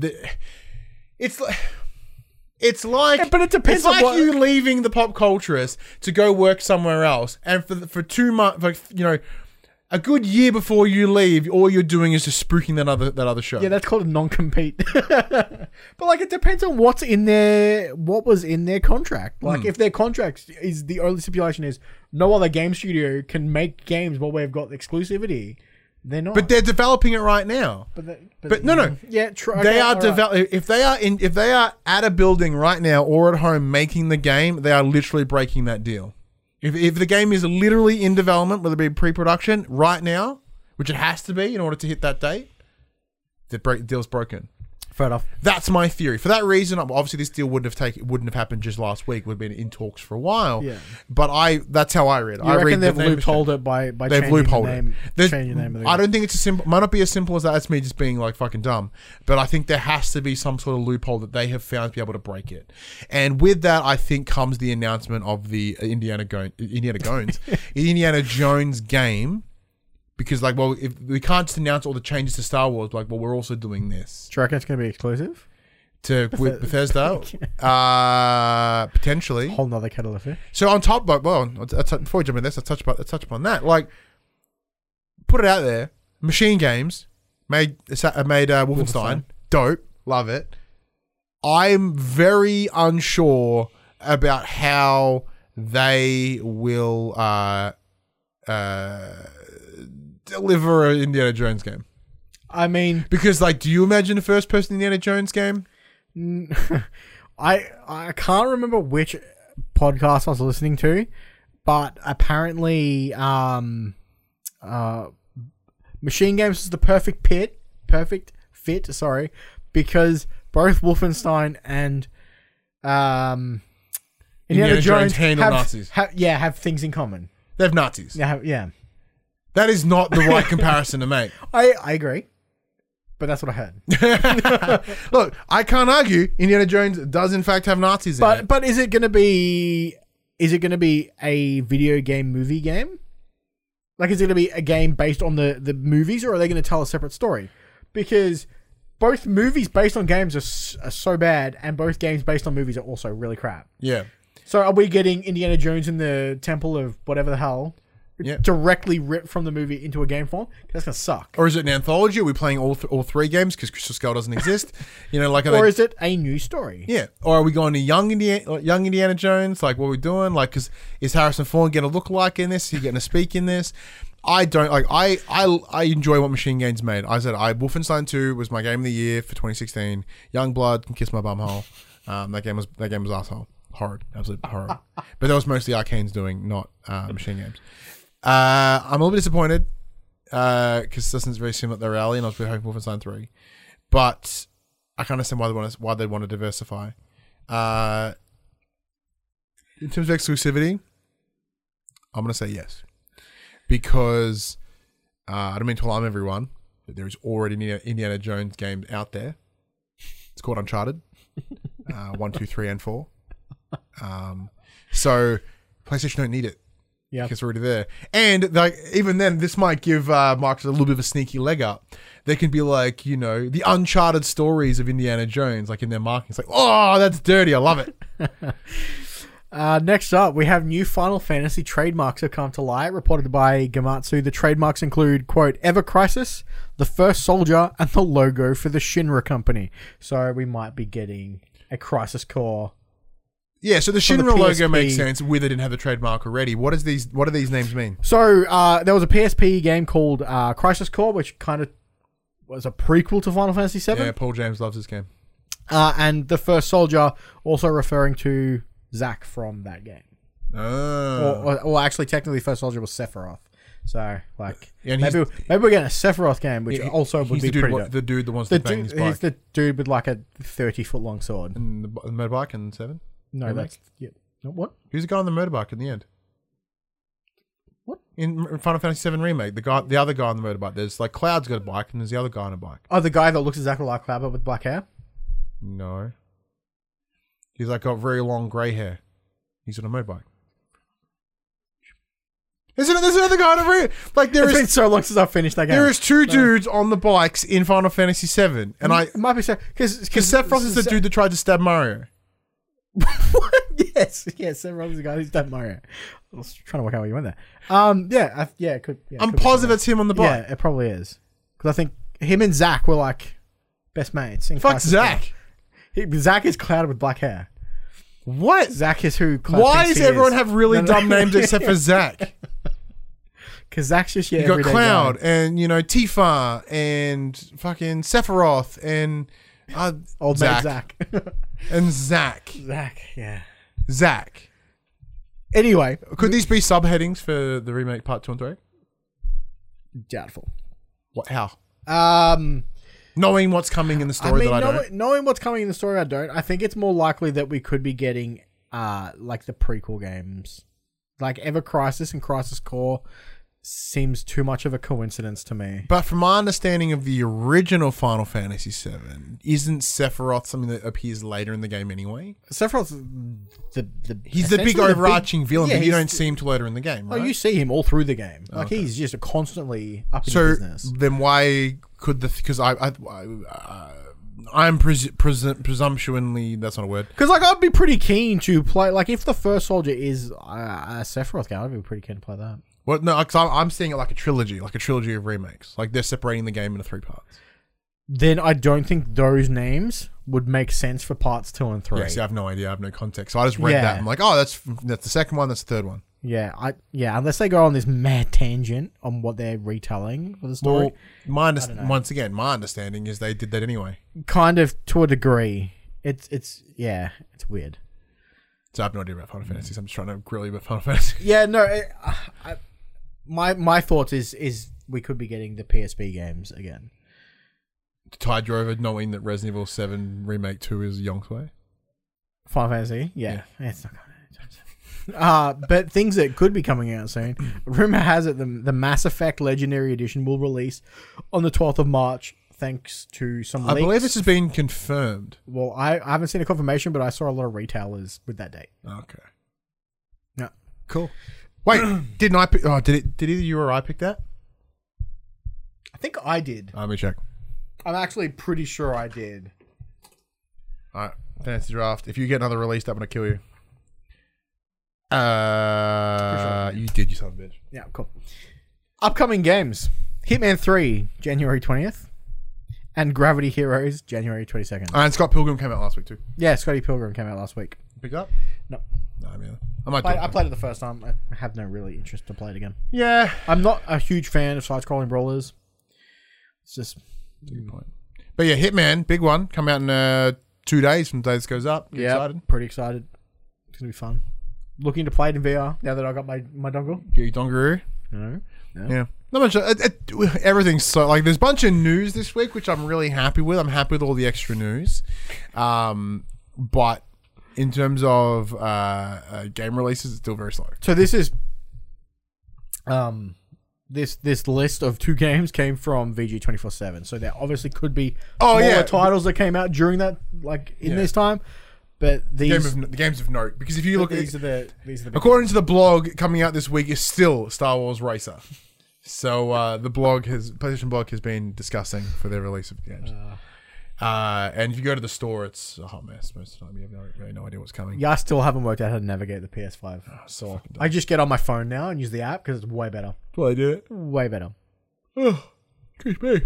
it's like. It's like, yeah, but it depends. It's like you leaving the pop culturist to go work somewhere else, and for 2 months, like you know, a good year before you leave, all you're doing is just spooking that other show. Yeah, that's called a non-compete. But like, it depends on what was in their contract. Like, if their contract is the only stipulation is no other game studio can make games while we've got exclusivity. They're not. But they're developing it right now. But no. Yeah, true. They are developing. If they are at a building right now or at home making the game, they are literally breaking that deal. If the game is literally in development, whether it be pre-production right now, which it has to be in order to hit that date, the deal's broken. Fair enough. That's my theory. For that reason, obviously this deal wouldn't have happened just last week. We've been in talks for a while. Yeah. But that's how I read it. I reckon they've loopholed it by they've changing loopholed the name. it. Changing the name of the I game. don't think it's as simple. Might not be as simple as that. It's me just being like fucking dumb. But I think there has to be some sort of loophole that they have found to be able to break it. And with that, I think comes the announcement of the Indiana Jones game. Because like, well, if we can't just announce all the changes to Star Wars, like, well, we're also doing this. Do you reckon it's going to be exclusive? With Bethesda, potentially. Whole nother kettle of fish. So on top, before we jump in this, let's touch upon that. Like, put it out there. Machine Games made Wolfenstein. Dope, love it. I'm very unsure about how they will deliver an Indiana Jones game. I mean, because like, do you imagine a first-person Indiana Jones game? I can't remember which podcast I was listening to, but apparently, Machine Games is the perfect fit. Sorry, because both Wolfenstein and Indiana Jones handle Nazis. Have things in common. They have Nazis. Yeah. That is not the right comparison to make. I agree. But that's what I heard. Look, I can't argue. Indiana Jones does in fact have Nazis in it. But is it going to be a video game movie game? Like, is it going to be a game based on the movies, or are they going to tell a separate story? Because both movies based on games are so bad, and both games based on movies are also really crap. Yeah. So are we getting Indiana Jones in the Temple of whatever the hell directly ripped from the movie into a game form? That's gonna suck. Or is it an anthology? Are we playing all three games because Crystal Skull doesn't exist? You know, like, or is it a new story? Yeah. Or are we going to young Indiana Jones? Like, what are we doing? Like, because is Harrison Ford getting a look like in this? Is he getting to speak in this? I don't like. I enjoy what Machine Games made. I said Wolfenstein 2 was my game of the year for 2016. Youngblood can kiss my bum hole. That game was asshole. Horrid, absolute horror. But that was mostly Arcane's doing, not Machine Games. I'm a little bit disappointed because this is very similar to their rally, and I was really hoping Wolfenstein 3. But I can understand why they want to diversify. In terms of exclusivity, I'm going to say yes. Because I don't mean to alarm everyone, but there is already an Indiana Jones game out there. It's called Uncharted. 1, 2, 3, and 4. So PlayStation don't need it. Yeah. It's already there. And like even then, this might give Microsoft a little bit of a sneaky leg up. They can be like, you know, the Uncharted stories of Indiana Jones, like in their marketing. It's like, oh, that's dirty. I love it. Next up, we have new Final Fantasy trademarks have come to light, reported by Gamatsu. The trademarks include, quote, Ever Crisis, the First Soldier, and the logo for the Shinra Company. So we might be getting a Crisis Core. Yeah, so the From the Shinra logo PSP. makes sense with it didn't have the trademark already. What do these names mean? So there was a PSP game called Crisis Core, which kind of was a prequel to Final Fantasy VII. Yeah, Paul James loves this game. And the First Soldier, also referring to Zack from that game. Oh. Or actually, technically, First Soldier was Sephiroth. So, like, Yeah, and maybe we're getting a Sephiroth game, which also would he's be the dude, pretty dope. the dude that wants to bang his bike. He's the dude with like a 30-foot long sword. And the motorbike in 7? No, remake? that's yeah. No, what? Who's the guy on the motorbike in the end? What? In Final Fantasy VII Remake, the other guy on the motorbike. There's like Cloud's got a bike and there's the other guy on a bike. Oh, the guy that looks exactly like Cloud but with black hair. No. He's like got very long grey hair. He's on a motorbike. There's another guy on a like there It's is been so long since I finished that game. there is two dudes on the bikes in Final Fantasy VII, and it might be so because Sephiroth is the dude that tried to stab Mario. yes, Sephiroth is the guy who's done Mario. I was trying to work out where you went there. It could. Yeah, I'm it could be positive Sephiroth. it's him on the bike. Yeah, it probably is because I think him and Zack were like best mates. In Fuck Crisis Zack. Core. Zack is Cloud with black hair. What? Zack is who. Cloud Why thinks does he everyone is. have really No, dumb names except for Zack? Because Zack's just your You got everyday Cloud guy. and Tifa and fucking Sephiroth and Old Zack. man Zack. And Zack. Zack, yeah. Zack. Anyway, Could these be subheadings for the remake part 2 and 3? doubtful. What? How? Um, Knowing what's coming in the story that I don't. knowing what's coming in the story, I don't. I think it's more likely that we could be getting like the prequel games, like Ever Crisis and Crisis Core. Seems too much of a coincidence to me. But from my understanding of the original Final Fantasy VII, isn't Sephiroth something that appears later in the game anyway? Sephiroth's He's the big essentially overarching villain, yeah, but you he's don't see him till later in the game, Oh, right? you see him all through the game. Like he's just constantly up in the So business. then why could because I'm presumptuously, that's not a word. Because like I'd be pretty keen to play. Like if the First Soldier is a Sephiroth game, I'd be pretty keen to play that. Well, no, because I'm seeing it like a trilogy of remakes. Like they're separating the game into 3 parts. Then I don't think those names would make sense for parts 2 and 3. Yeah, see, I have no idea. I have no context. So I just read Yeah. that. I'm like, oh, that's the second one. That's the third one. Yeah, unless they go on this mad tangent on what they're retelling for the story, Well, know. once again, my understanding is they did that anyway. kind of to a degree. It's weird. So I have no idea about Final Fantasy. So I'm just trying to grill you about Final Fantasy. Yeah, no. My thoughts is we could be getting the PSP games again. Tide you over knowing that Resident Evil 7 Remake 2 is Yongsway. Final Fantasy, yeah. It's not going to. But things that could be coming out soon. Rumor has it the Mass Effect Legendary Edition will release on the 12th of March, thanks to some I leaks. believe this has been confirmed. Well, I haven't seen a confirmation, but I saw a lot of retailers with that date. Okay. Yeah. Cool. Wait, didn't I pick? Oh, did either you or I pick that? I think I did. Let me check. I'm actually pretty sure I did. All right, fantasy draft. If you get another release, I'm gonna kill you. You did, you son of a bitch. Yeah, cool. Upcoming games: Hitman 3, January 20th, and Gravity Heroes, January 22nd. And Scott Pilgrim came out last week too. Yeah, Scotty Pilgrim came out last week. Pick up? No. No, I mean, I might. I played it the first time. I have no really interest to play it again. Yeah, I'm not a huge fan of side-scrolling brawlers. It's just that's a good point. But yeah, Hitman, big one, come out in 2 days from the day this goes up. Get excited. pretty excited. It's gonna be fun. Looking to play it in VR now that I got my dongle. Get your dongaroo. No. Yeah. Not much. Everything's so like there's a bunch of news this week, which I'm really happy with. I'm happy with all the extra news. But in terms of game releases, it's still very slow. So this is this list of 2 games came from VG247. So there obviously could be smaller titles that came out during that, like in this time. But these the games of note, because if you look at these are the big according to the blog coming out this week is still Star Wars Racer. So the PlayStation blog has been discussing for their release of games. And if you go to the store, it's a hot mess most of the time. You have really no idea what's coming. Yeah, I still haven't worked out how to navigate the PS5. So fucking dumb. I just get on my phone now and use the app because it's way better. Well, I do it. Way better. Oh, excuse me.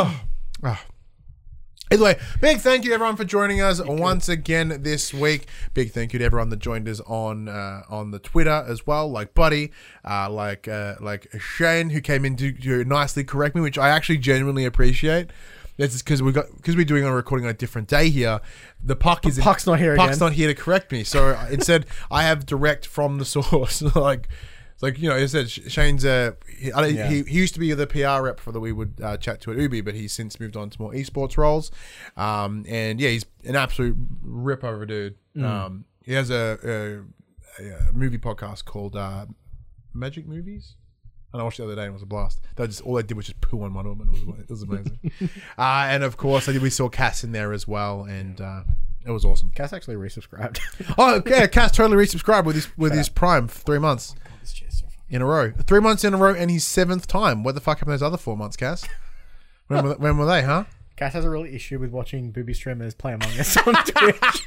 Either way, big thank you to everyone for joining us once again this week. Big thank you to everyone that joined us on the Twitter as well, like Buddy, like Shane, who came in to nicely correct me, which I actually genuinely appreciate. That's because we're doing a recording on a different day here. Puck's not here Puck's again. not here to correct me. So instead, I have direct from the source. Like you know, I said, Shane's he used to be the PR rep for that we would chat to at Ubi, but he's since moved on to more esports roles. And yeah, he's an absolute rip over dude. He has a movie podcast called Magic Movies. And I watched it the other day and it was a blast. All I did was just poo on one of them and it was amazing. And of course, we saw Cass in there as well, and it was awesome. Cass actually resubscribed. Oh yeah, Cass totally resubscribed with his Prime for 3 months This chair's so fucking- in a row. 3 months in a row, and his 7th time. What the fuck happened those other 4 months, Cass? When were they, huh? Cass has a real issue with watching booby streamers play Among Us on Twitch.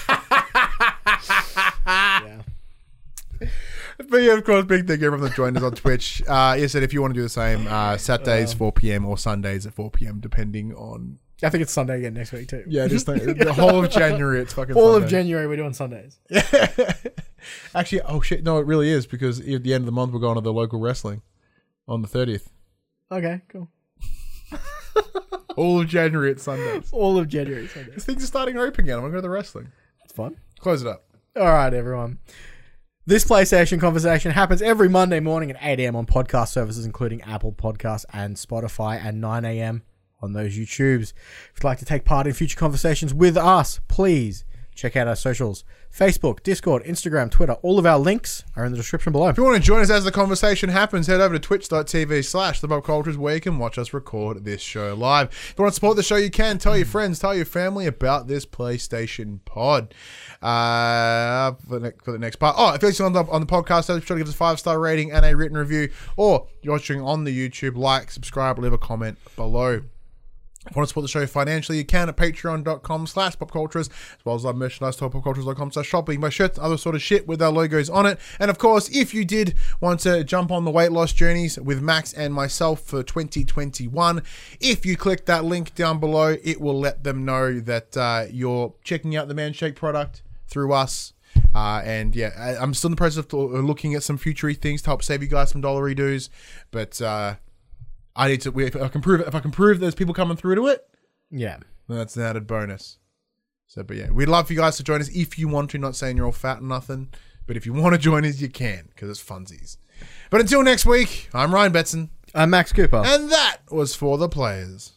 Yeah. But yeah, of course, big thank you everyone that joined us on Twitch. Yes, and if you want to do the same, Saturdays 4 p.m. or Sundays at 4 p.m. depending on. I think it's Sunday again next week too. Yeah, just the whole of January. It's fucking. All Sunday. of January we're doing Sundays. Actually, oh shit, no, it really is, because at the end of the month we're going to the local wrestling on the 30th. Okay, cool. All of January it's Sundays. All of January Sundays. These things are starting open again. I'm gonna go to the wrestling. That's fun. Close it up. All right, everyone. This PlayStation conversation happens every Monday morning at 8 a.m. on podcast services, including Apple Podcasts and Spotify, and 9 a.m. on those YouTubes. If you'd like to take part in future conversations with us, please check out our socials. Facebook, Discord, Instagram, Twitter. All of our links are in the description below. If you want to join us as the conversation happens, head over to twitch.tv/thepopcultures, where you can watch us record this show live. If you want to support the show, you can. Tell your friends, tell your family about this PlayStation pod. For the next part. Oh, if you're listening on the podcast, be sure to give us a 5-star rating and a written review. Or you're watching on the YouTube, like, subscribe, leave a comment below. If you want to support the show financially, you can at patreon.com/popcultures, as well as our merchandise store, popcultures.com/shopping, my shirts, other sort of shit with our logos on it. And of course, if you did want to jump on the weight loss journeys with Max and myself for 2021, if you click that link down below, it will let them know that you're checking out the Manshake product through us. And yeah, I'm still in the process of looking at some future things to help save you guys some dollary dues, but I need to. If I can prove there's people coming through to it, Yeah. then that's an added bonus. So, but yeah, we'd love for you guys to join us if you want to. Not saying you're all fat and nothing, but if you want to join us, you can, because it's funsies. But until next week, I'm Ryan Betson, I'm Max Cooper. and that was For the Players.